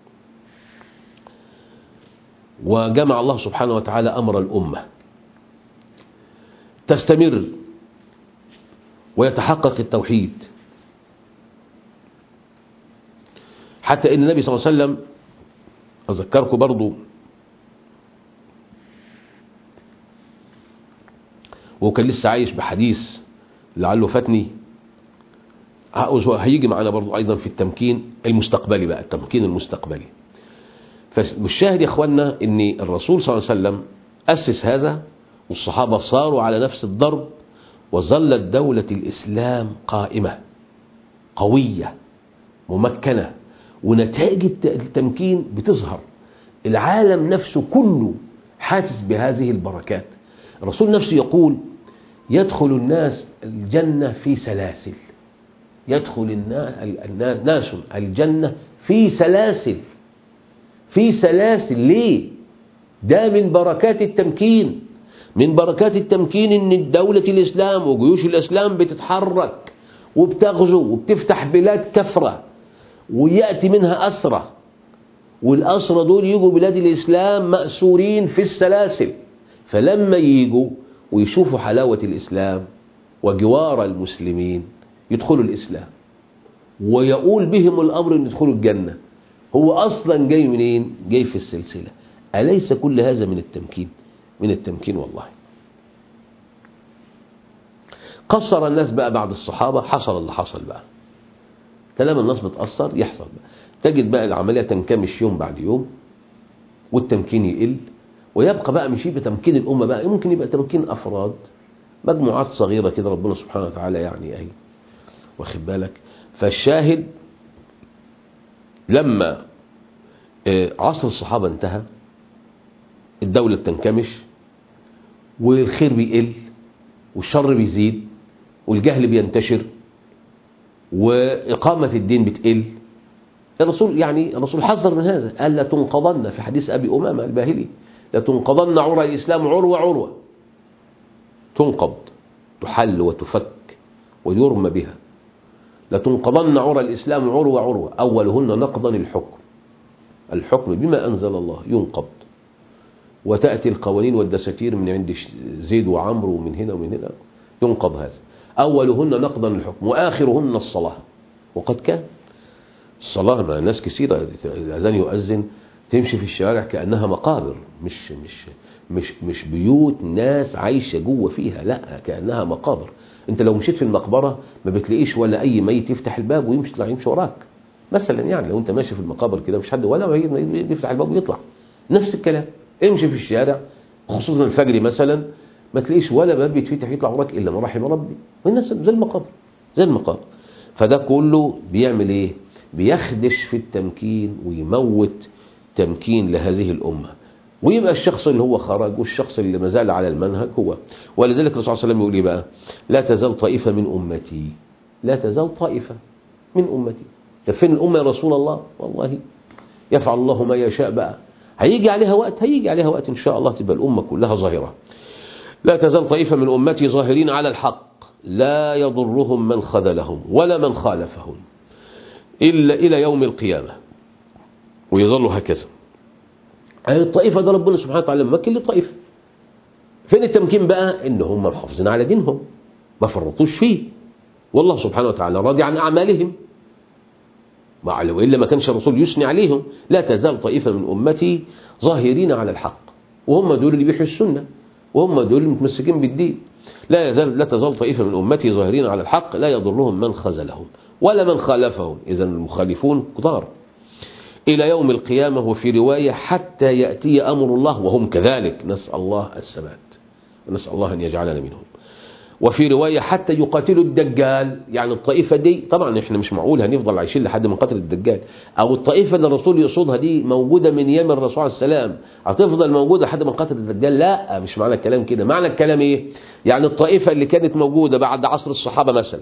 وجمع الله سبحانه وتعالى أمر الأمة، تستمر ويتحقق التوحيد، حتى إن النبي صلى الله عليه وسلم، أذكركم برضو وكان لسه عايش بحديث لعله فاتني، هيجي معنا برضو أيضا في التمكين المستقبلي بقى، التمكين المستقبلي. فالشاهد يا اخوانا ان الرسول صلى الله عليه وسلم أسس هذا، والصحابة صاروا على نفس الضرب، وظلت دولة الإسلام قائمة قوية ممكنة، ونتائج التمكين بتظهر. العالم نفسه كله حاسس بهذه البركات. الرسول نفسه يقول يدخل الناس الجنة في سلاسل، يدخل الناس الجنة في سلاسل، في سلاسل. ليه؟ ده من بركات التمكين، من بركات التمكين ان الدولة الإسلام وجيوش الإسلام بتتحرك وبتغزو وبتفتح بلاد كفرة، ويأتي منها أسرة، والأسرة دول يجوا بلاد الإسلام مأسورين في السلاسل. فلما يجوا ويشوفوا حلاوة الإسلام وجوار المسلمين يدخلوا الإسلام، ويقول بهم الأمر أن يدخلوا الجنة. هو أصلا جاي منين؟ جاي في السلسلة. أليس كل هذا من التمكين؟ من التمكين والله. قصر الناس بقى بعد الصحابة، حصل اللي حصل بقى. طالما الناس بتأثر يحصل بقى، تجد بقى العملية تنكمش يوم بعد يوم، والتمكين يقل، ويبقى بقى مش يبقى تمكين الأمة بقى، ممكن يبقى تمكين أفراد، مجموعات صغيرة كده ربنا سبحانه وتعالى يعني أهي، واخد بالك. فالشاهد لما عصر الصحابة انتهى، الدولة بتنكمش، والخير بيقل، والشر بيزيد، والجهل بينتشر، وإقامة الدين بتقل. الرسول يعني الرسول حذر من هذا، قال لا تنقضن، في حديث أبي أمامة الباهلي، لا تنقضن عرى الإسلام عروة عروة، تنقض تحل وتفك ويرمى بها. لا تنقضن عرى الإسلام عروة عروة، أولهن نقضا الحكم، الحكم بما أنزل الله ينقض، وتأتي القوانين والدساتير من عند زيد وعمرو ومن هنا ومن هنا، ينقض هذا. أولهن نقضا الحكم وآخرهن الصلاة. وقد كان الصلاة مع ناس كثيرة، الأذان يؤذن تمشي في الشوارع كأنها مقابر، مش مش مش مش بيوت ناس عايشة جوه فيها، لا كأنها مقابر. انت لو مشيت في المقبرة ما بتلاقيش ولا اي ميت يفتح الباب ويمشي يطلع يمشي وراك مثلا. يعني لو انت ماشي في المقابر كده مش حد ولا بيفتح الباب ويطلع. نفس الكلام امشي في الشارع خصوصا الفجر مثلا ما تلاقيش ولا باب يتفتح يطلع وراك الا ما رحم ربي. والناس زي المقابر زي المقابر. فده كله بيعمل ايه؟ بيخدش في التمكين ويموت تمكين لهذه الامه. ويبقى الشخص اللي هو خرج والشخص اللي ما زال على المنهج هو. ولذلك الرسول صلى الله عليه وسلم يقول ايه بقى؟ لا تزال طائفه من امتي، لا تزال طائفه من امتي. طب فين الامه يا رسول الله؟ والله يفعل الله ما يشاء بقى. هيجي عليها وقت، هيجي عليها وقت ان شاء الله تبقى الامه كلها ظاهره. لا تزال طائفه من امتي ظاهرين على الحق لا يضرهم من خذلهم ولا من خالفهم الا الى يوم القيامه. ويظل هكذا. الطائفة ده ربنا سبحانه وتعالى ممكن للطائفة. فين التمكين بقى؟ ان هم محافظين على دينهم ما فرطوش فيه، والله سبحانه وتعالى راضي عن اعمالهم، والا ما كانش الرسول يثني عليهم. لا تزال طائفة من امتي ظاهرين على الحق، وهم دول اللي بيحيوا السنة، وهم دول المتمسكين بالدين. لا يزال لا تزال طائفة من امتي ظاهرين على الحق لا يضرهم من خذلهم ولا من خالفهم. اذا المخالفون كتار إلى يوم القيامة. وفي رواية حتى يأتي أمر الله وهم كذلك، نسأل الله الثبات ونسأل الله أن يجعلنا منهم. وفي رواية حتى يقاتلوا الدجال. يعني الطائفة دي طبعا إحنا مش معقول هنفضل عايشين لحد ما نقاتل الدجال، أو الطائفة اللي الرسول يقصدها دي موجودة من أيام الرسول عليه السلام هتفضل موجودة لحد ما نقاتل الدجال. لا، مش معنى الكلام كده. معنى الكلام إيه؟ يعني الطائفة اللي كانت موجودة بعد عصر الصحابة مثلا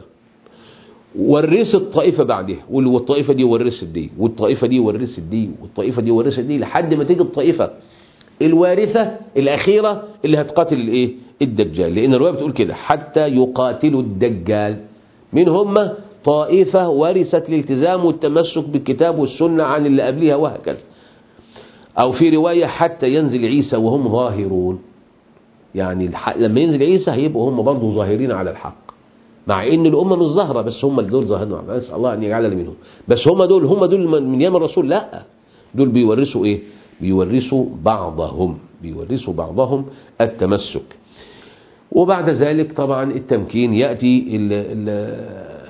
ورثت الطائفة بعدها، والطائفة دي ورثت دي، والطائفة دي ورثت دي، والطائفة دي ورثت دي، لحد ما تيجي الطائفة الوارثة الأخيرة اللي هتقاتل الايه؟ الدجال. لأن الرواية بتقول كده حتى يقاتلوا الدجال. من هم؟ طائفة ورثت الالتزام والتمسك بالكتاب والسنة عن اللي قبلها وهكذا. أو في رواية حتى ينزل عيسى وهم ظاهرون. يعني لما ينزل عيسى هيبقوا هم برضو ظاهرين على الحق، مع ان الامه مش ظاهره، بس هم دول ظاهرين. نسال الله ان يجعلنا منهم. بس هم دول هم دول من ايام الرسول؟ لا، دول بيورثوا ايه؟ بيورثوا بعضهم بيورثوا بعضهم التمسك. وبعد ذلك طبعا التمكين ياتي ال ال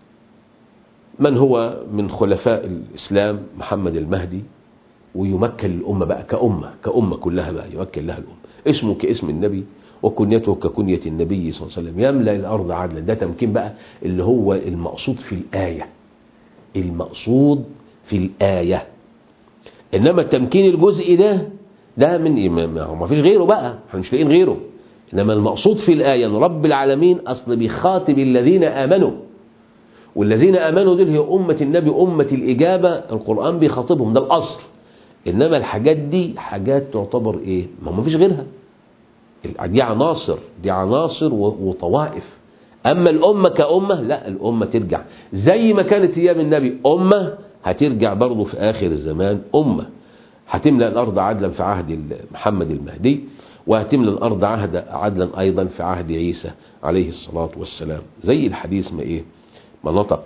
من هو من خلفاء الاسلام محمد المهدي، ويمكن الامه بقى كامه كامه كلها بقى يمكن لها الامه. اسمه كاسم النبي وكنيته ككنية النبي صلى الله عليه وسلم، يملأ الأرض عدلا. ده تمكين بقى اللي هو المقصود في الآية، المقصود في الآية. إنما التمكين الجزئي ده ده من إيه؟ ما فيش غيره بقى، احنا مش لاقيين غيره. إنما المقصود في الآية إن رب العالمين أصل بيخاطب الذين آمنوا، والذين آمنوا دول هي أمة النبي، أمة الإجابة. القرآن بيخاطبهم، ده الأصل. إنما الحاجات دي حاجات تعتبر إيه؟ ما فيش غيرها. دي عناصر دي عناصر وطوائف. أما الأمة كأمة لا، الأمة ترجع زي ما كانت أيام النبي أمة، هترجع برضو في آخر الزمان أمة. هتملأ الأرض عدلا في عهد محمد المهدي، وهتملأ الأرض عهد عدلا أيضا في عهد عيسى عليه الصلاة والسلام، زي الحديث ما إيه ما نطق.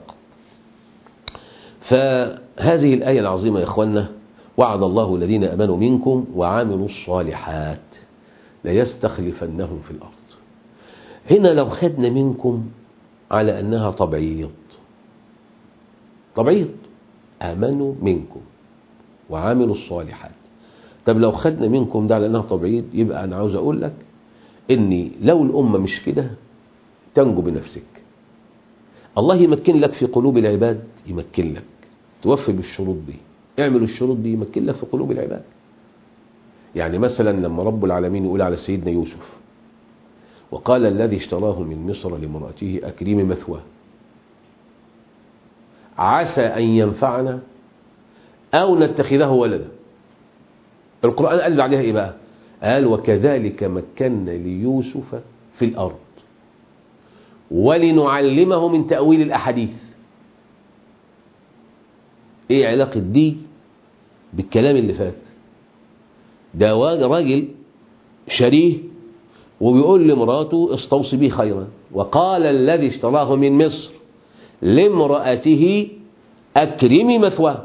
فهذه الآية العظيمة يا إخوانا: وعد الله الذين آمنوا منكم وعملوا الصالحات ليستخلفنهم في الأرض. هنا لو خدنا منكم على أنها تبعيض، تبعيض آمنوا منكم وعملوا الصالحات. طب لو خدنا منكم ده على أنها تبعيض، يبقى أنا عاوز أقول لك إني لو الأمة مش كده تنجو بنفسك. الله يمكن لك في قلوب العباد، يمكن لك توفي بالشروط دي، اعملوا الشروط دي، يمكن لك في قلوب العباد. يعني مثلا لما رب العالمين يقول على سيدنا يوسف: وقال الذي اشتراه من مصر لامرأته أكرمي مثواه عسى أن ينفعنا أو نتخذه ولدا. القرآن قال عليها إيه بقى؟ قال: وكذلك مكنا ليوسف في الأرض ولنعلمه من تأويل الأحاديث. إيه علاقة دي بالكلام اللي فات؟ ده راجل شريه وبيقول لمراته: استوصي بي خيرا. وقال الذي اشتراه من مصر لامرأته أكرمي مثواه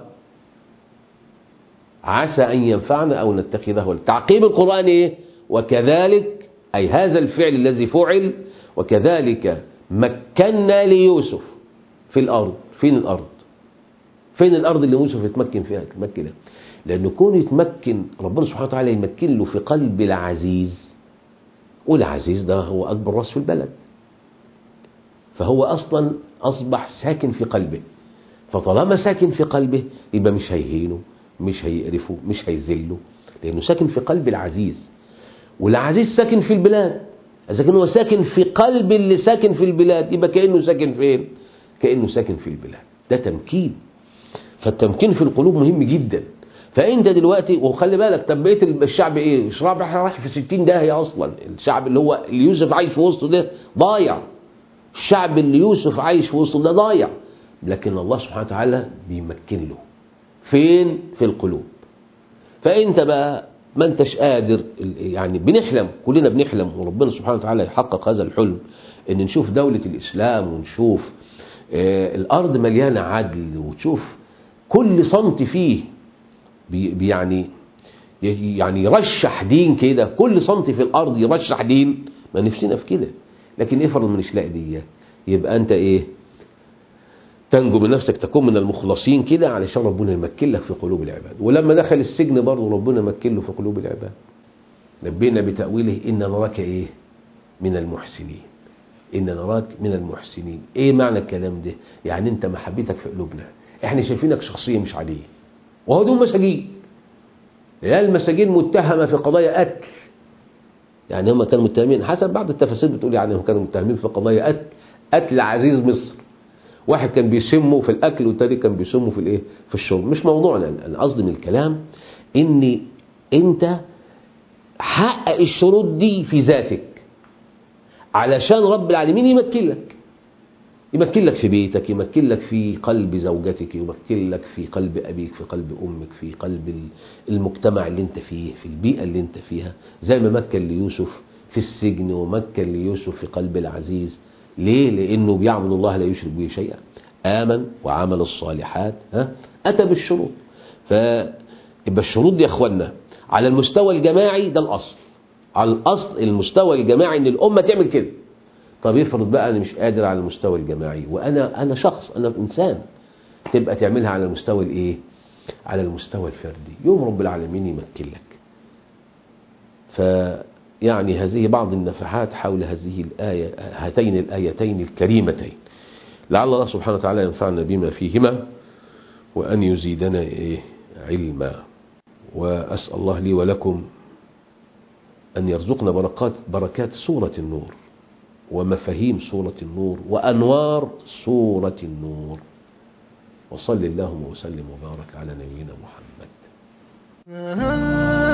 عسى أن ينفعنا أو نتخذه ولدا. تعقيب القرآن إيه؟ وكذلك، أي هذا الفعل الذي فعل، وكذلك مكنا ليوسف في الأرض. فين الأرض؟ فين الأرض اللي يوسف يتمكن فيها؟ يتمكن لها لأنه كون يتمكن ربنا سبحانه وتعالى يمكن له في قلب العزيز، والعزيز ده هو أكبر راس في البلد، فهو أصلا أصبح ساكن في قلبه. فطالما ساكن في قلبه يبقى مش هيهينه، مش هيقرفه، مش هيذله، لأنه ساكن في قلب العزيز. والعزيز ساكن في البلاد، إذا كان هو ساكن في قلب اللي ساكن في البلاد يبقى كأنه ساكن فين؟ كأنه ساكن في البلاد. ده تمكين. فالتمكين في القلوب مهم جدا. فأنت دلوقتي وخلي بالك، طب بقية الشعب إيه؟ الشعب راح في ستين داهية أصلا. الشعب اللي هو اللي يوسف عايش في وسطه ده ضايع. الشعب اللي يوسف عايش في وسطه ده ضايع. لكن الله سبحانه وتعالى بيمكن له فين؟ في القلوب. فأنت بقى ما انتش قادر، يعني بنحلم كلنا بنحلم، وربنا سبحانه وتعالى يحقق هذا الحلم، ان نشوف دولة الإسلام ونشوف آه الأرض مليانة عدل، وتشوف كل سنتي فيه بي يعني يعني يرشح دين كده، كل سنتي في الأرض يرشح دين. ما نفسنا في كده، لكن افرض ما نلاقي دي، يبقى انت ايه؟ تنجو بنفسك، تكون من المخلصين كده علشان ربنا يمكن لك في قلوب العباد. ولما دخل السجن برضه ربنا مكن له في قلوب العباد. نبينا بتأويله إن نراك إيه؟ من المحسنين. إن نراك من المحسنين. إيه معنى الكلام ده؟ يعني أنت محبتك في قلوبنا، إحنا شايفينك شخصية مش عادية. وهو دول مساجين، يا المساجين متهمة في قضايا قتل، يعني هم كانوا متهمين حسب بعض التفاسير بتقول يعني هم كانوا متهمين في قضايا قتل، قتل عزيز مصر. واحد كان بيسمه في الأكل والتاني كان بيسمه في الإيه؟ في الشرب. مش موضوعنا. أنا قصدي من الكلام إن أنت حقق الشروط دي في ذاتك علشان رب العالمين يمكن لك، يمكن لك في بيتك، يمكن لك في قلب زوجتك، يمكن لك في قلب أبيك، في قلب أمك، في قلب المجتمع اللي انت فيه، في البيئة اللي انت فيها، زي ما مكن ليوسف في السجن ومكن ليوسف في قلب العزيز. ليه؟ لأنه بيعبد الله لا يشرك به شيئا، آمن وعمل الصالحات، ها أتى بالشروط. فيبقى الشروط دي يا أخوانا على المستوى الجماعي ده الأصل، على الأصل المستوى الجماعي إن الأمة تعمل كده. طب يفرض بقى أنا مش قادر على المستوى الجماعي، وأنا أنا شخص، أنا إنسان، تبقى تعملها على المستوى الإيه؟ على المستوى الفردي. يوم رب العالمين يمكن لك. فيعني هذه بعض النفحات حول هذه الآية، هاتين الآيتين الكريمتين. لعل الله سبحانه وتعالى ينفعنا بما فيهما وأن يزيدنا إيه؟ علما. وأسأل الله لي ولكم أن يرزقنا بركات بركات سورة النور، ومفاهيم سورة النور، وأنوار سورة النور. وصل اللهم وسلم وبارك على نبينا محمد.